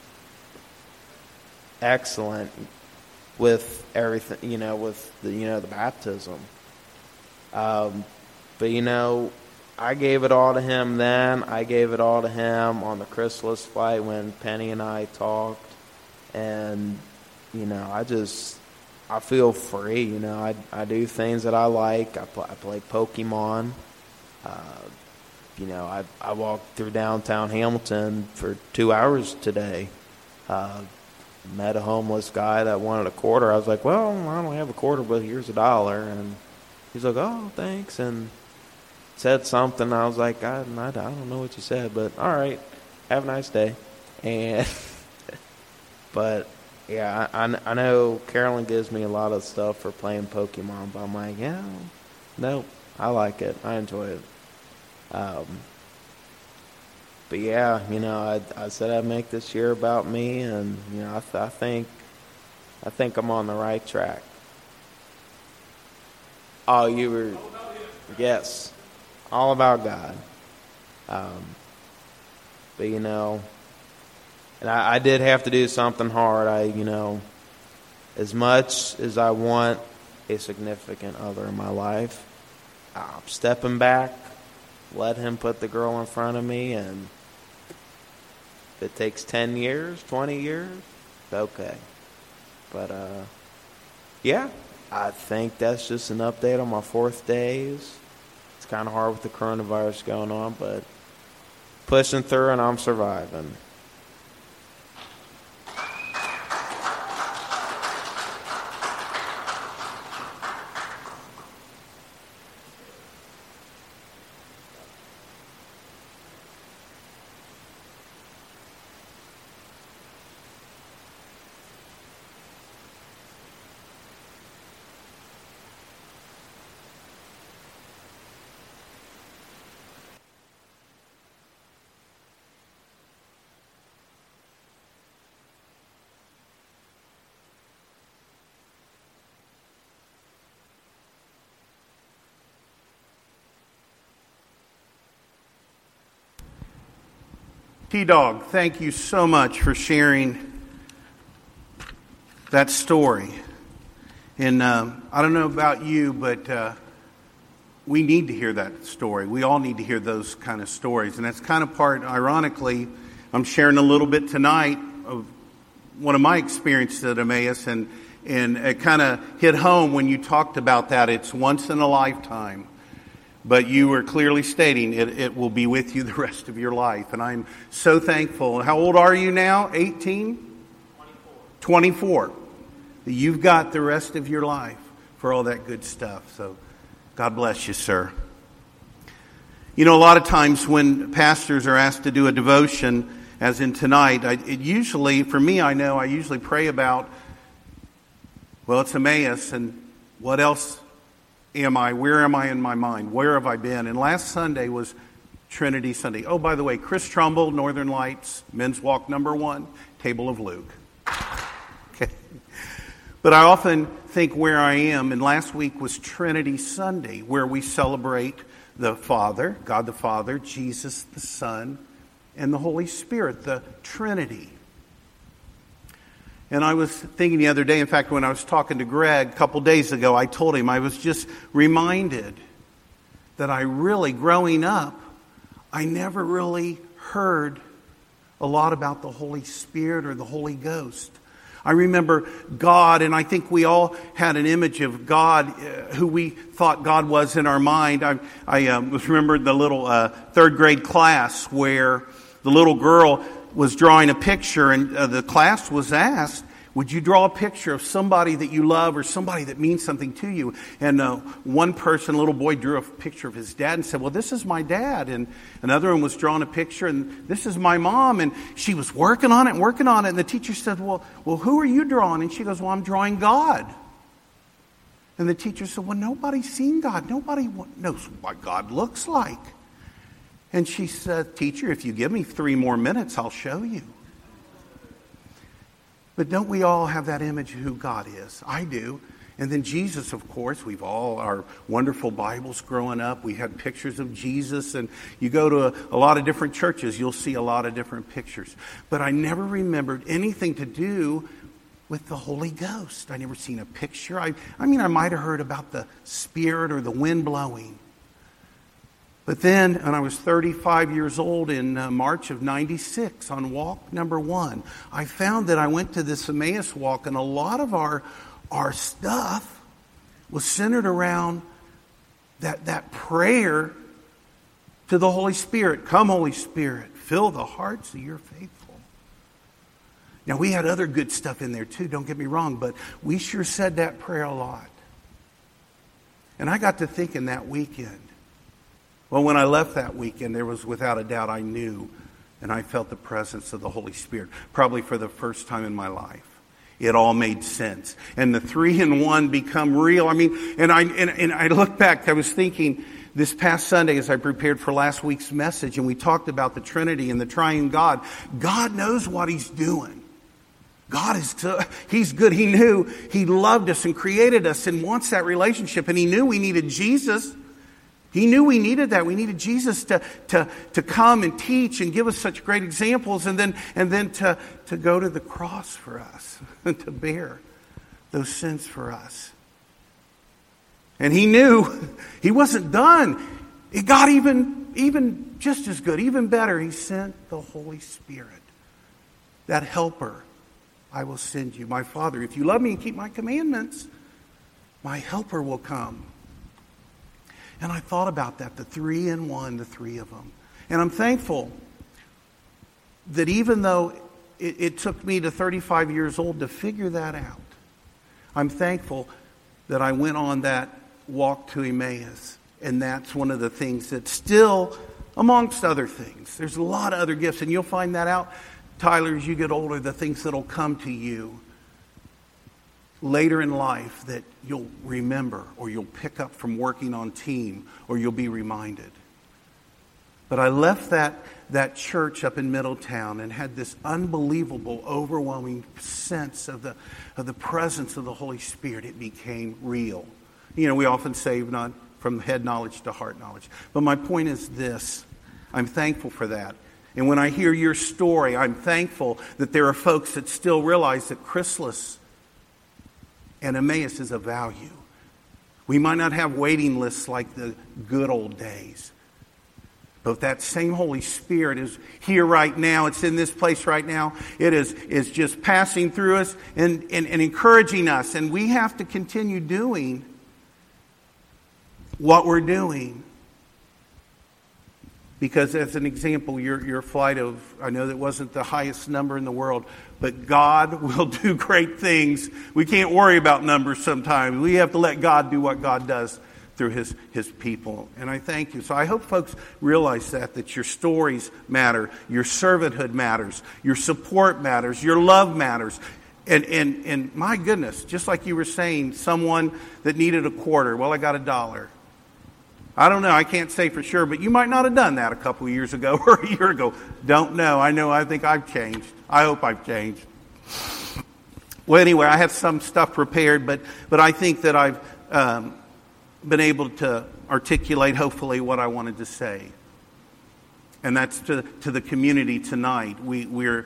[SPEAKER 9] excellent with everything, with the baptism, but I gave it all to him then. I gave it all to him on the chrysalis flight when Penny and I talked. And, I feel free. I do things that I like. I play Pokemon. I walked through downtown Hamilton for 2 hours today. Met a homeless guy that wanted a quarter. I was like, well, I don't have a quarter, but here's $1. And he's like, oh, thanks. And said something. I was like, I don't know what you said, but all right, have a nice day. And but yeah, I know Carolyn gives me a lot of stuff for playing Pokemon, but I'm like, yeah, nope, I like it, I enjoy it. But yeah, I said I'd make this year about me, and I think I'm on the right track. Oh, you were, yes. All about God. But, and I did have to do something hard. As much as I want a significant other in my life. I'm stepping back, let him put the girl in front of me, and if it takes 10 years, 20 years, okay. But, yeah, I think that's just an update on my 4th days. It's kind of hard with the coronavirus going on, but pushing through and I'm surviving.
[SPEAKER 1] T-Dog, thank you so much for sharing that story. And I don't know about you, but we need to hear that story. We all need to hear those kind of stories. And that's kind of part, ironically, I'm sharing a little bit tonight of one of my experiences at Emmaus. And it kind of hit home when you talked about that. It's once in a lifetime. But you were clearly stating it will be with you the rest of your life. And I'm so thankful. How old are you now? 18? 24. You've got the rest of your life for all that good stuff. So God bless you, sir. You know, a lot of times when pastors are asked to do a devotion, as in tonight, it usually, for me, I know I usually pray about, well, it's Emmaus, and what else am I? Where am I in my mind? Where have I been? And last Sunday was Trinity Sunday. Oh, by the way, Chris Trumbull, Northern Lights, Men's Walk #1, Table of Luke. Okay. But I often think where I am, and last week was Trinity Sunday, where we celebrate the Father, God the Father, Jesus the Son, and the Holy Spirit, the Trinity. And I was thinking the other day, in fact, when I was talking to Greg a couple days ago, I told him I was just reminded that I really, growing up, I never really heard a lot about the Holy Spirit or the Holy Ghost. I remember God, and I think we all had an image of God, who we thought God was in our mind. I remembered the little 3rd grade class where the little girl was drawing a picture, and the class was asked, would you draw a picture of somebody that you love or somebody that means something to you? And one person, a little boy, drew a picture of his dad and said, well, this is my dad. And another one was drawing a picture, and this is my mom. And she was working on it. And the teacher said, well, who are you drawing? And she goes, well, I'm drawing God. And the teacher said, well, nobody's seen God. Nobody knows what God looks like. And she said, teacher, if you give me 3 more minutes, I'll show you. But don't we all have that image of who God is? I do. And then Jesus, of course, we've all, our wonderful Bibles growing up, we had pictures of Jesus. And you go to a lot of different churches, you'll see a lot of different pictures. But I never remembered anything to do with the Holy Ghost. I never seen a picture. I might have heard about the Spirit or the wind blowing. But then, when I was 35 years old in March of 96 on walk #1, I found that I went to this Emmaus walk, and a lot of our stuff was centered around that prayer to the Holy Spirit. Come, Holy Spirit, fill the hearts of your faithful. Now, we had other good stuff in there too, don't get me wrong, but we sure said that prayer a lot. And I got to thinking that weekend. Well, when I left that weekend, there was without a doubt I knew and I felt the presence of the Holy Spirit, probably for the first time in my life. It all made sense. And the 3 in 1 become real. And I look back, I was thinking this past Sunday as I prepared for last week's message, and we talked about the Trinity and the triune God. God knows what He's doing. He's good. He knew He loved us and created us and wants that relationship. And He knew we needed Jesus. He knew we needed that. We needed Jesus to come and teach and give us such great examples, and then to go to the cross for us and to bear those sins for us. And he knew he wasn't done. It got even just as good, even better. He sent the Holy Spirit, that helper. I will send you. My Father, if you love me and keep my commandments, my helper will come. And I thought about that, the 3 in 1, the 3 of them. And I'm thankful that even though it took me to 35 years old to figure that out, I'm thankful that I went on that walk to Emmaus. And that's one of the things that still, amongst other things, there's a lot of other gifts. And you'll find that out, Tyler, as you get older, the things that'll come to you later in life that you'll remember or you'll pick up from working on team or you'll be reminded. But I left that church up in Middletown and had this unbelievable, overwhelming sense of the presence of the Holy Spirit. It became real. You know, we often say not from head knowledge to heart knowledge. But my point is this. I'm thankful for that. And when I hear your story, I'm thankful that there are folks that still realize that Chrysalis and Emmaus is of value. We might not have waiting lists like the good old days. But that same Holy Spirit is here right now. It's in this place right now. It is just passing through us and encouraging us. And we have to continue doing what we're doing. Because as an example, your flight of, I know that wasn't the highest number in the world, but God will do great things. We can't worry about numbers sometimes. We have to let God do what God does through his people. And I thank you. So I hope folks realize that your stories matter, your servanthood matters, your support matters, your love matters. And my goodness, just like you were saying, someone that needed a quarter, well, I got $1. I don't know. I can't say for sure, but you might not have done that a couple of years ago or a year ago. Don't know. I think I've changed. I hope I've changed. Well, anyway, I have some stuff prepared, but I think that I've been able to articulate, hopefully, what I wanted to say. And that's to the community tonight. We're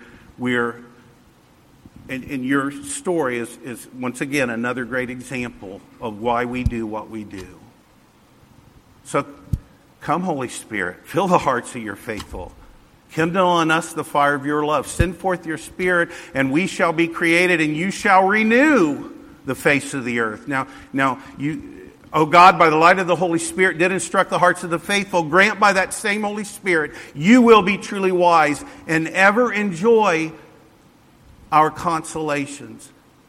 [SPEAKER 1] and your story is once again another great example of why we do what we do. So come, Holy Spirit, fill the hearts of your faithful. Kindle on us the fire of your love. Send forth your Spirit, and we shall be created, and you shall renew the face of the earth. Now, you, O God, by the light of the Holy Spirit, did instruct the hearts of the faithful. Grant by that same Holy Spirit, you will be truly wise and ever enjoy our consolations.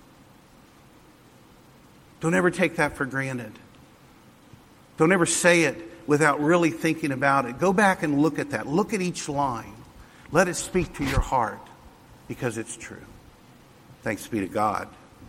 [SPEAKER 1] Don't ever take that for granted. Don't ever say it without really thinking about it. Go back and look at that. Look at each line. Let it speak to your heart because it's true. Thanks be to God.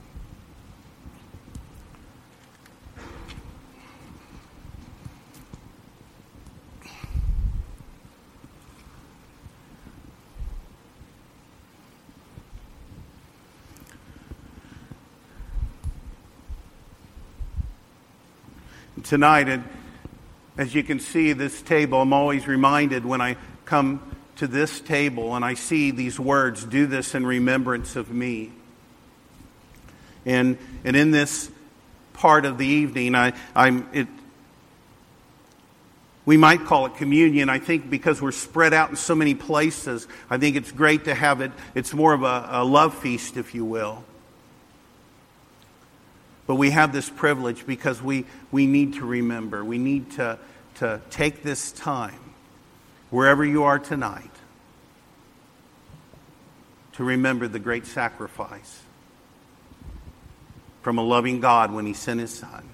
[SPEAKER 1] Tonight, and as you can see this table, I'm always reminded when I come to this table and I see these words, do this in remembrance of me. And in this part of the evening, we might call it communion. I think because we're spread out in so many places, I think it's great to have it. It's more of a love feast, if you will. But we have this privilege because we need to remember. We need to take this time, wherever you are tonight, to remember the great sacrifice from a loving God when He sent His Son.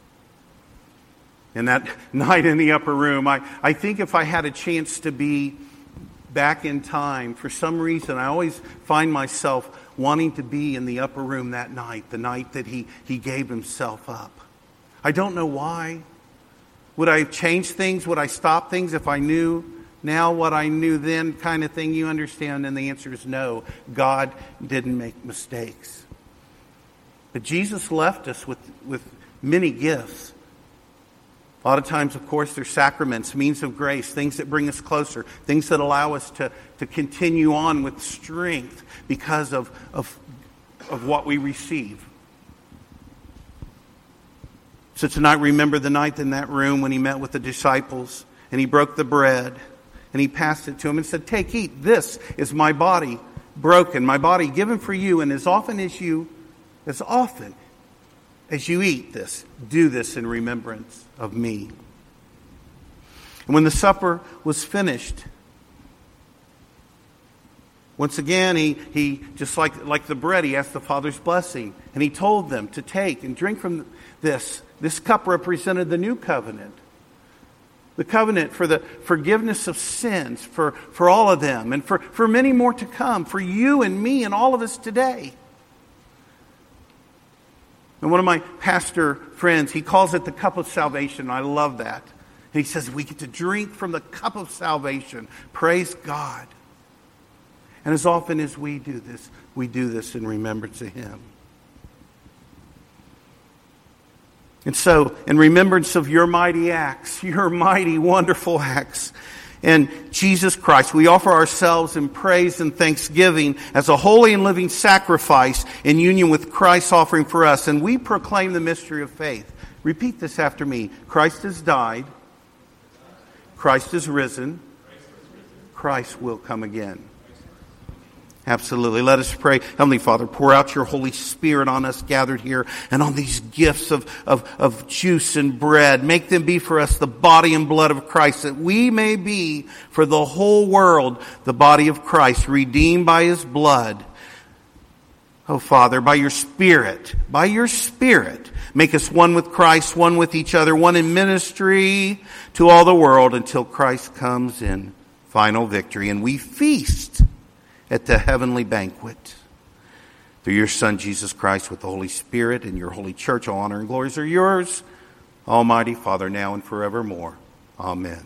[SPEAKER 1] And that night in the upper room, I think if I had a chance to be back in time, for some reason, I always find myself wanting to be in the upper room that night, the night that he gave Himself up. I don't know why. Would I have changed things? Would I stop things if I knew now what I knew then, kind of thing? You understand? And the answer is no. God didn't make mistakes. But Jesus left us with many gifts. A lot of times, of course, there's sacraments, means of grace, things that bring us closer, things that allow us to continue on with strength because of what we receive. So tonight, remember the night in that room when he met with the disciples and he broke the bread and he passed it to them and said, "Take, eat. This is my body broken, my body given for you. And as often as you eat this, do this in remembrance of me." And when the supper was finished, once again, he just like the bread, he asked the Father's blessing. And he told them to take and drink from this. This cup represented the new covenant. The covenant for the forgiveness of sins for all of them and for many more to come, for you and me and all of us today. And one of my pastor friends, he calls it the cup of salvation. I love that. And he says we get to drink from the cup of salvation. Praise God. And as often as we do this in remembrance of him. And so, in remembrance of your mighty acts, your mighty, wonderful acts, and Jesus Christ, we offer ourselves in praise and thanksgiving as a holy and living sacrifice in union with Christ's offering for us. And we proclaim the mystery of faith. Repeat this after me. Christ has died. Christ is risen. Christ will come again. Absolutely. Let us pray. Heavenly Father, pour out your Holy Spirit on us gathered here and on these gifts of juice and bread. Make them be for us the body and blood of Christ, that we may be for the whole world the body of Christ, redeemed by his blood. Oh, Father, by your Spirit, make us one with Christ, one with each other, one in ministry to all the world until Christ comes in final victory and we feast at the heavenly banquet. Through your Son, Jesus Christ, with the Holy Spirit and your holy church, all honor and glories are yours, Almighty Father, now and forevermore. Amen.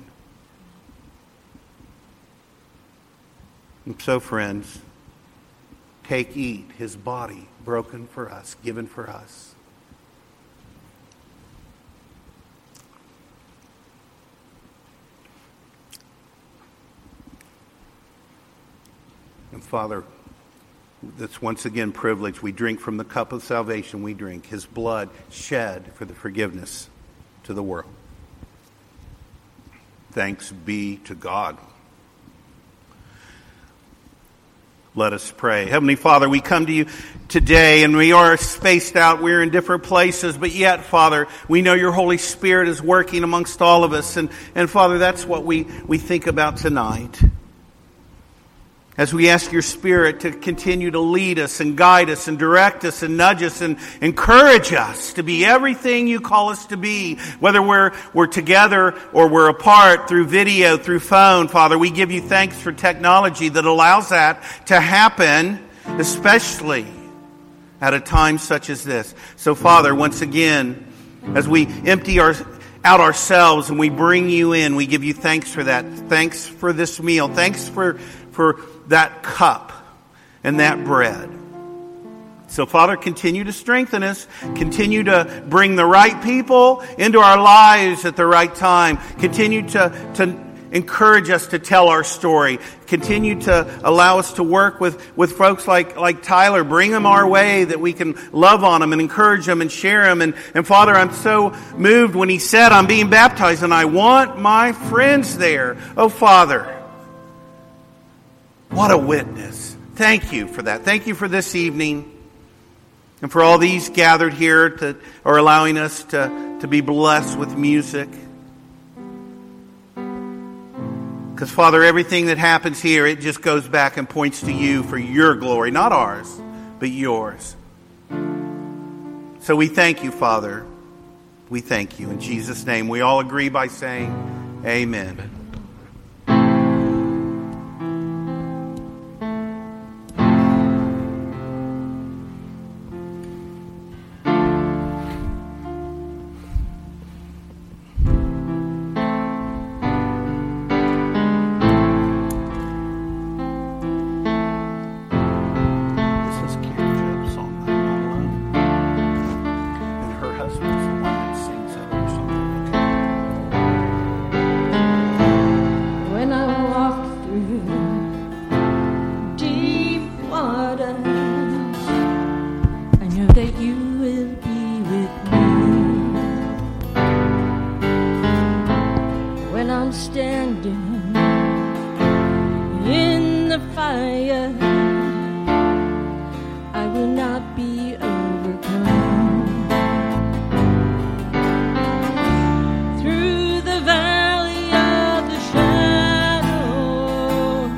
[SPEAKER 1] And so, friends, take, eat his body broken for us, given for us. And Father, that's once again privilege. We drink from the cup of salvation. We drink his blood shed for the forgiveness to the world. Thanks be to God. Let us pray. Heavenly Father, we come to you today and we are spaced out. We're in different places, but yet, Father, we know your Holy Spirit is working amongst all of us. And Father, that's what we think about tonight. As we ask your Spirit to continue to lead us and guide us and direct us and nudge us and encourage us to be everything you call us to be, whether we're together or we're apart through video, through phone, Father, we give you thanks for technology that allows that to happen, especially at a time such as this. So, Father, once again, as we empty out ourselves and we bring you in, we give you thanks for that. Thanks for this meal. Thanks for that cup and that bread. So, Father, continue to strengthen us. Continue to bring the right people into our lives at the right time. Continue to encourage us to tell our story. Continue to allow us to work with folks like Tyler. Bring them our way that we can love on them and encourage them and share them. And Father, I'm so moved when he said, I'm being baptized and I want my friends there. Oh, Father, what a witness. Thank you for that. Thank you for this evening. And for all these gathered here that are allowing us to be blessed with music. Because, Father, everything that happens here, it just goes back and points to you for your glory. Not ours, but yours. So we thank you, Father. We thank you. In Jesus' name, we all agree by saying, amen.
[SPEAKER 4] fire, I will not be overcome. Through the valley of the shadow,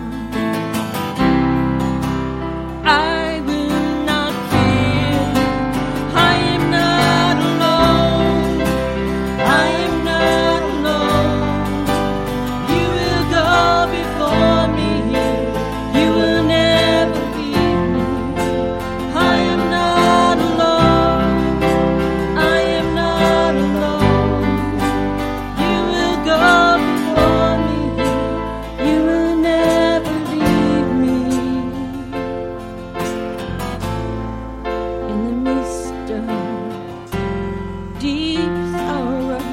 [SPEAKER 4] I will not fear. I am not alone. I am not alone. You will go before me. You will never leave me. I am not alone. I am not alone. You will go before me. You will never leave me. In the midst of deep sorrow,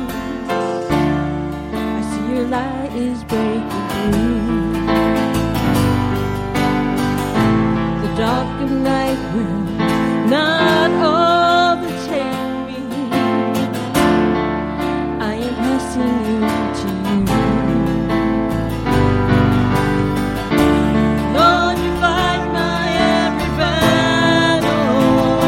[SPEAKER 4] I see your light is breaking through. The dark of night will not overtake me. I am pressing into you. Lord, you fight my every battle,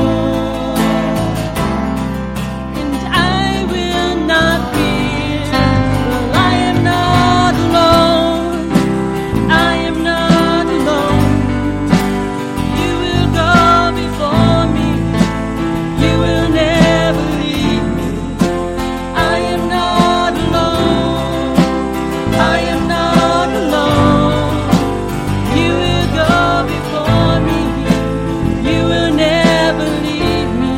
[SPEAKER 4] and I will not fear. Well, I am not alone. I am not alone. You will go before me. You will never leave me. I am not alone. I am not alone. You will go before me. You will never leave me.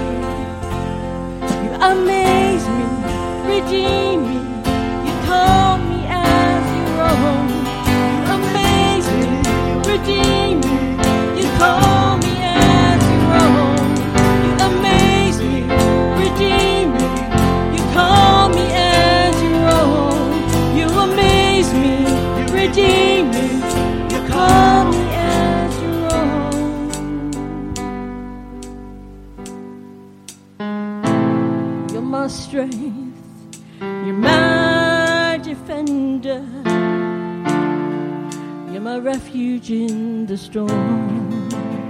[SPEAKER 4] You amaze me, redeem me. You call me as your own. You amaze me, redeem me. You call me as your own. You amaze me, redeem me. You call me as your own. You amaze me, redeem me. You call me as your own. You're my strength. You're my defender. You're my refuge in the storm.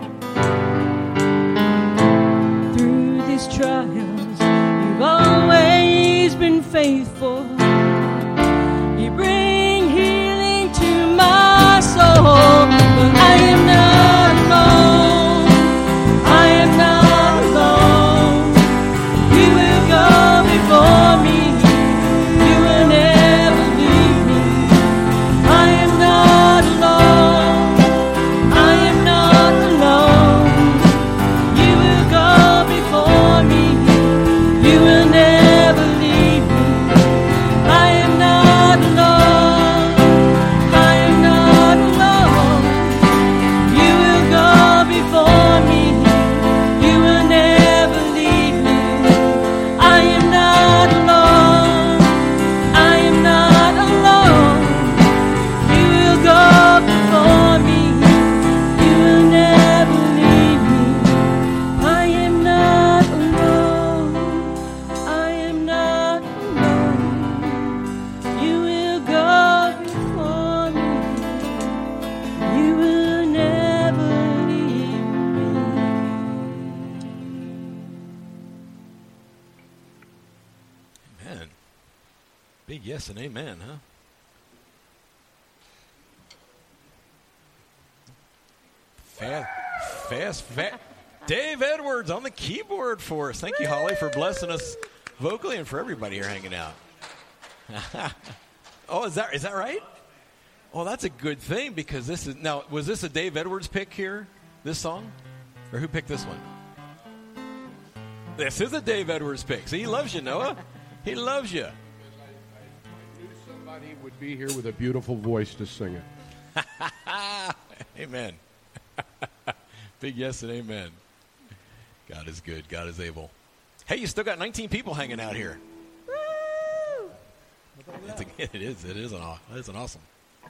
[SPEAKER 4] Through these trials, you've always been faithful. You bring healing to my soul. But I am not alone. I am not alone. You will go before me. You will never leave me. I am not alone. I am not alone. You will go before me. You will never leave me. I am not alone. I am not alone. You will go before me. You will never leave me. I am not alone. I am not alone. You will go before me. You will never leave me. I am not alone. I am not alone. You will go before me. You will never leave me.
[SPEAKER 2] Amen. Big yes and amen, huh? Fast. Dave Edwards on the keyboard for us. Thank you, Holly, for blessing us vocally and for everybody here hanging out. Oh, is that right? Oh, that's a good thing because this is now. Was this a Dave Edwards pick here? This song, or who picked this one? This is a Dave Edwards pick. See, he loves you, Noah. He loves you.
[SPEAKER 5] I knew somebody would be here with a beautiful voice to sing it.
[SPEAKER 2] Amen. Big yes and amen. God is good. God is able. Hey, you still got 19 people hanging out here. Woo! It is an awesome.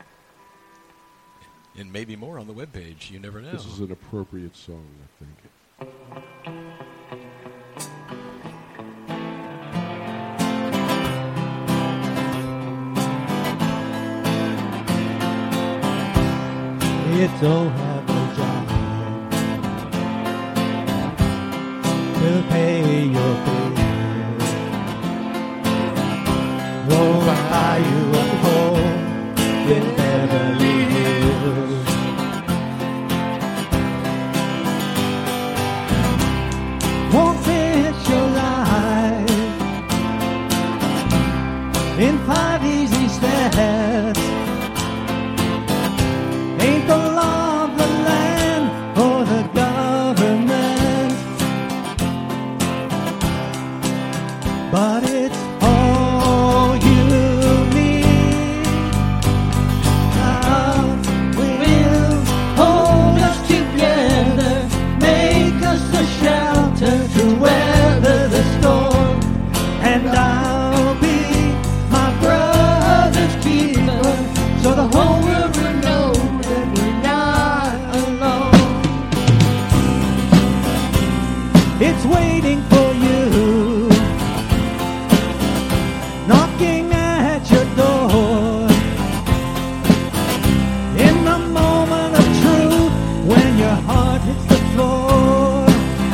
[SPEAKER 2] And maybe more on the webpage. You never know.
[SPEAKER 5] This is an appropriate song, I think.
[SPEAKER 4] Kids don't have no job to pay your bills. Won't buy you a home in Beverly Hills. Won't fit your life in 5 easy steps. Ain't the law of the land or the government, but it's all you need. Love will hold us together, make us a shelter to weather the storm, and I'll be my brother's keeper, so the whole world will know that we're not alone. It's waiting for you, knocking at your door, in the moment of truth, when your heart hits the floor,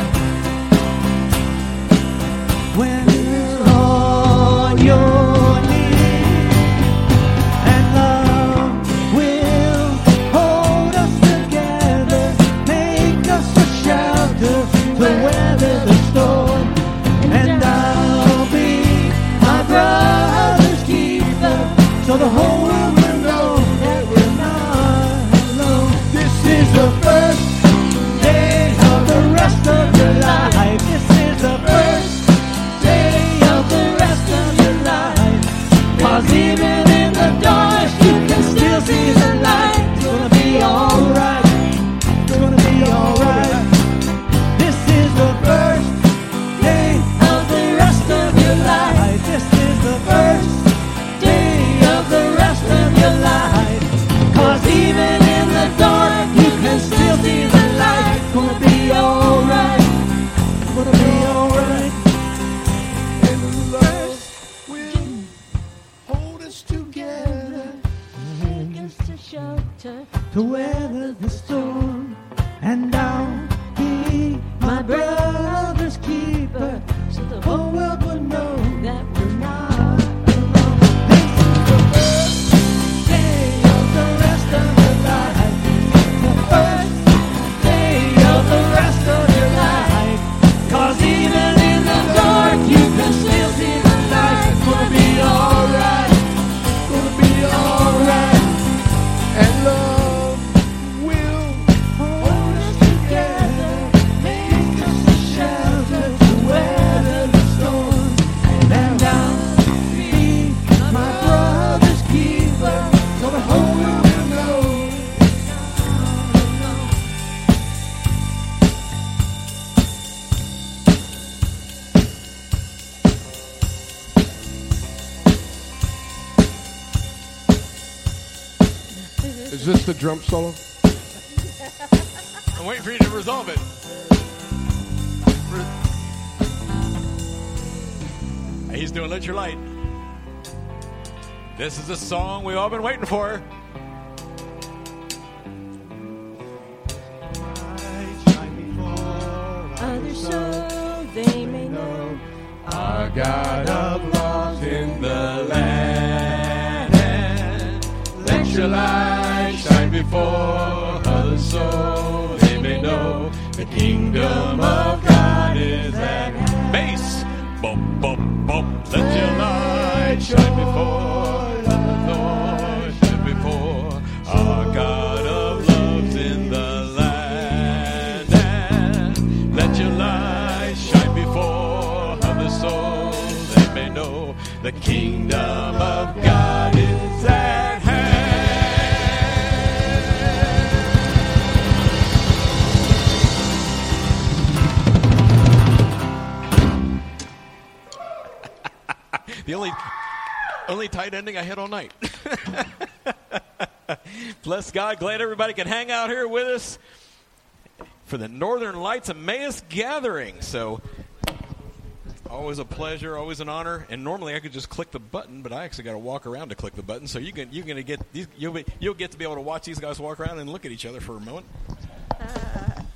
[SPEAKER 4] when you're on your knees, and love will hold us together, make us a shelter to weather the storm, and I'll be my brother's keeper, so the whole world will know that we're not alone. This is the first day of the rest of your life. This is the first day of the rest of your life. 'Cause even in the dark you can still see the light. It's gonna be alright. It's gonna be alright. This is the first day of the rest of your life. This is the first day of the rest of your life. 'Cause even in the dark you can still see the light. It's gonna be alright. It's gonna be alright. And love will hold us together,
[SPEAKER 3] Make us a shelter.
[SPEAKER 4] to weather the storm, and I'll be my brother's keeper, so the whole world will know that we're not alone. This is the first day of the rest of your life. The first day of the rest of your life. 'Cause even in the dark you can still see the light. It's gonna be alright. It's gonna be alright. And love will hold us together, make us a shelter to weather the storm, and I'll be my brother's keeper, so the whole world will know.
[SPEAKER 5] Is this the drum solo?
[SPEAKER 2] I'm waiting for you to resolve it. He's doing Let Your Light. This is the song we've all been waiting for.
[SPEAKER 3] Others so they may know
[SPEAKER 2] Our God of love's in the land. Let your light shine before others so they may know the kingdom of God is at hand. Bass! Bump, bump, bump. Let your light shine before others, shine before our God of love's in the land. And let your light shine before others so they may know the kingdom of God is at hand. The only tight ending I had all night. Bless God. Glad everybody can hang out here with us for the Northern Lights Emmaus gathering. So Always a pleasure, always an honor. And normally I could just click the button, but I actually got to walk around to click the button. So you'll get to be able to watch these guys walk around and look at each other for a moment.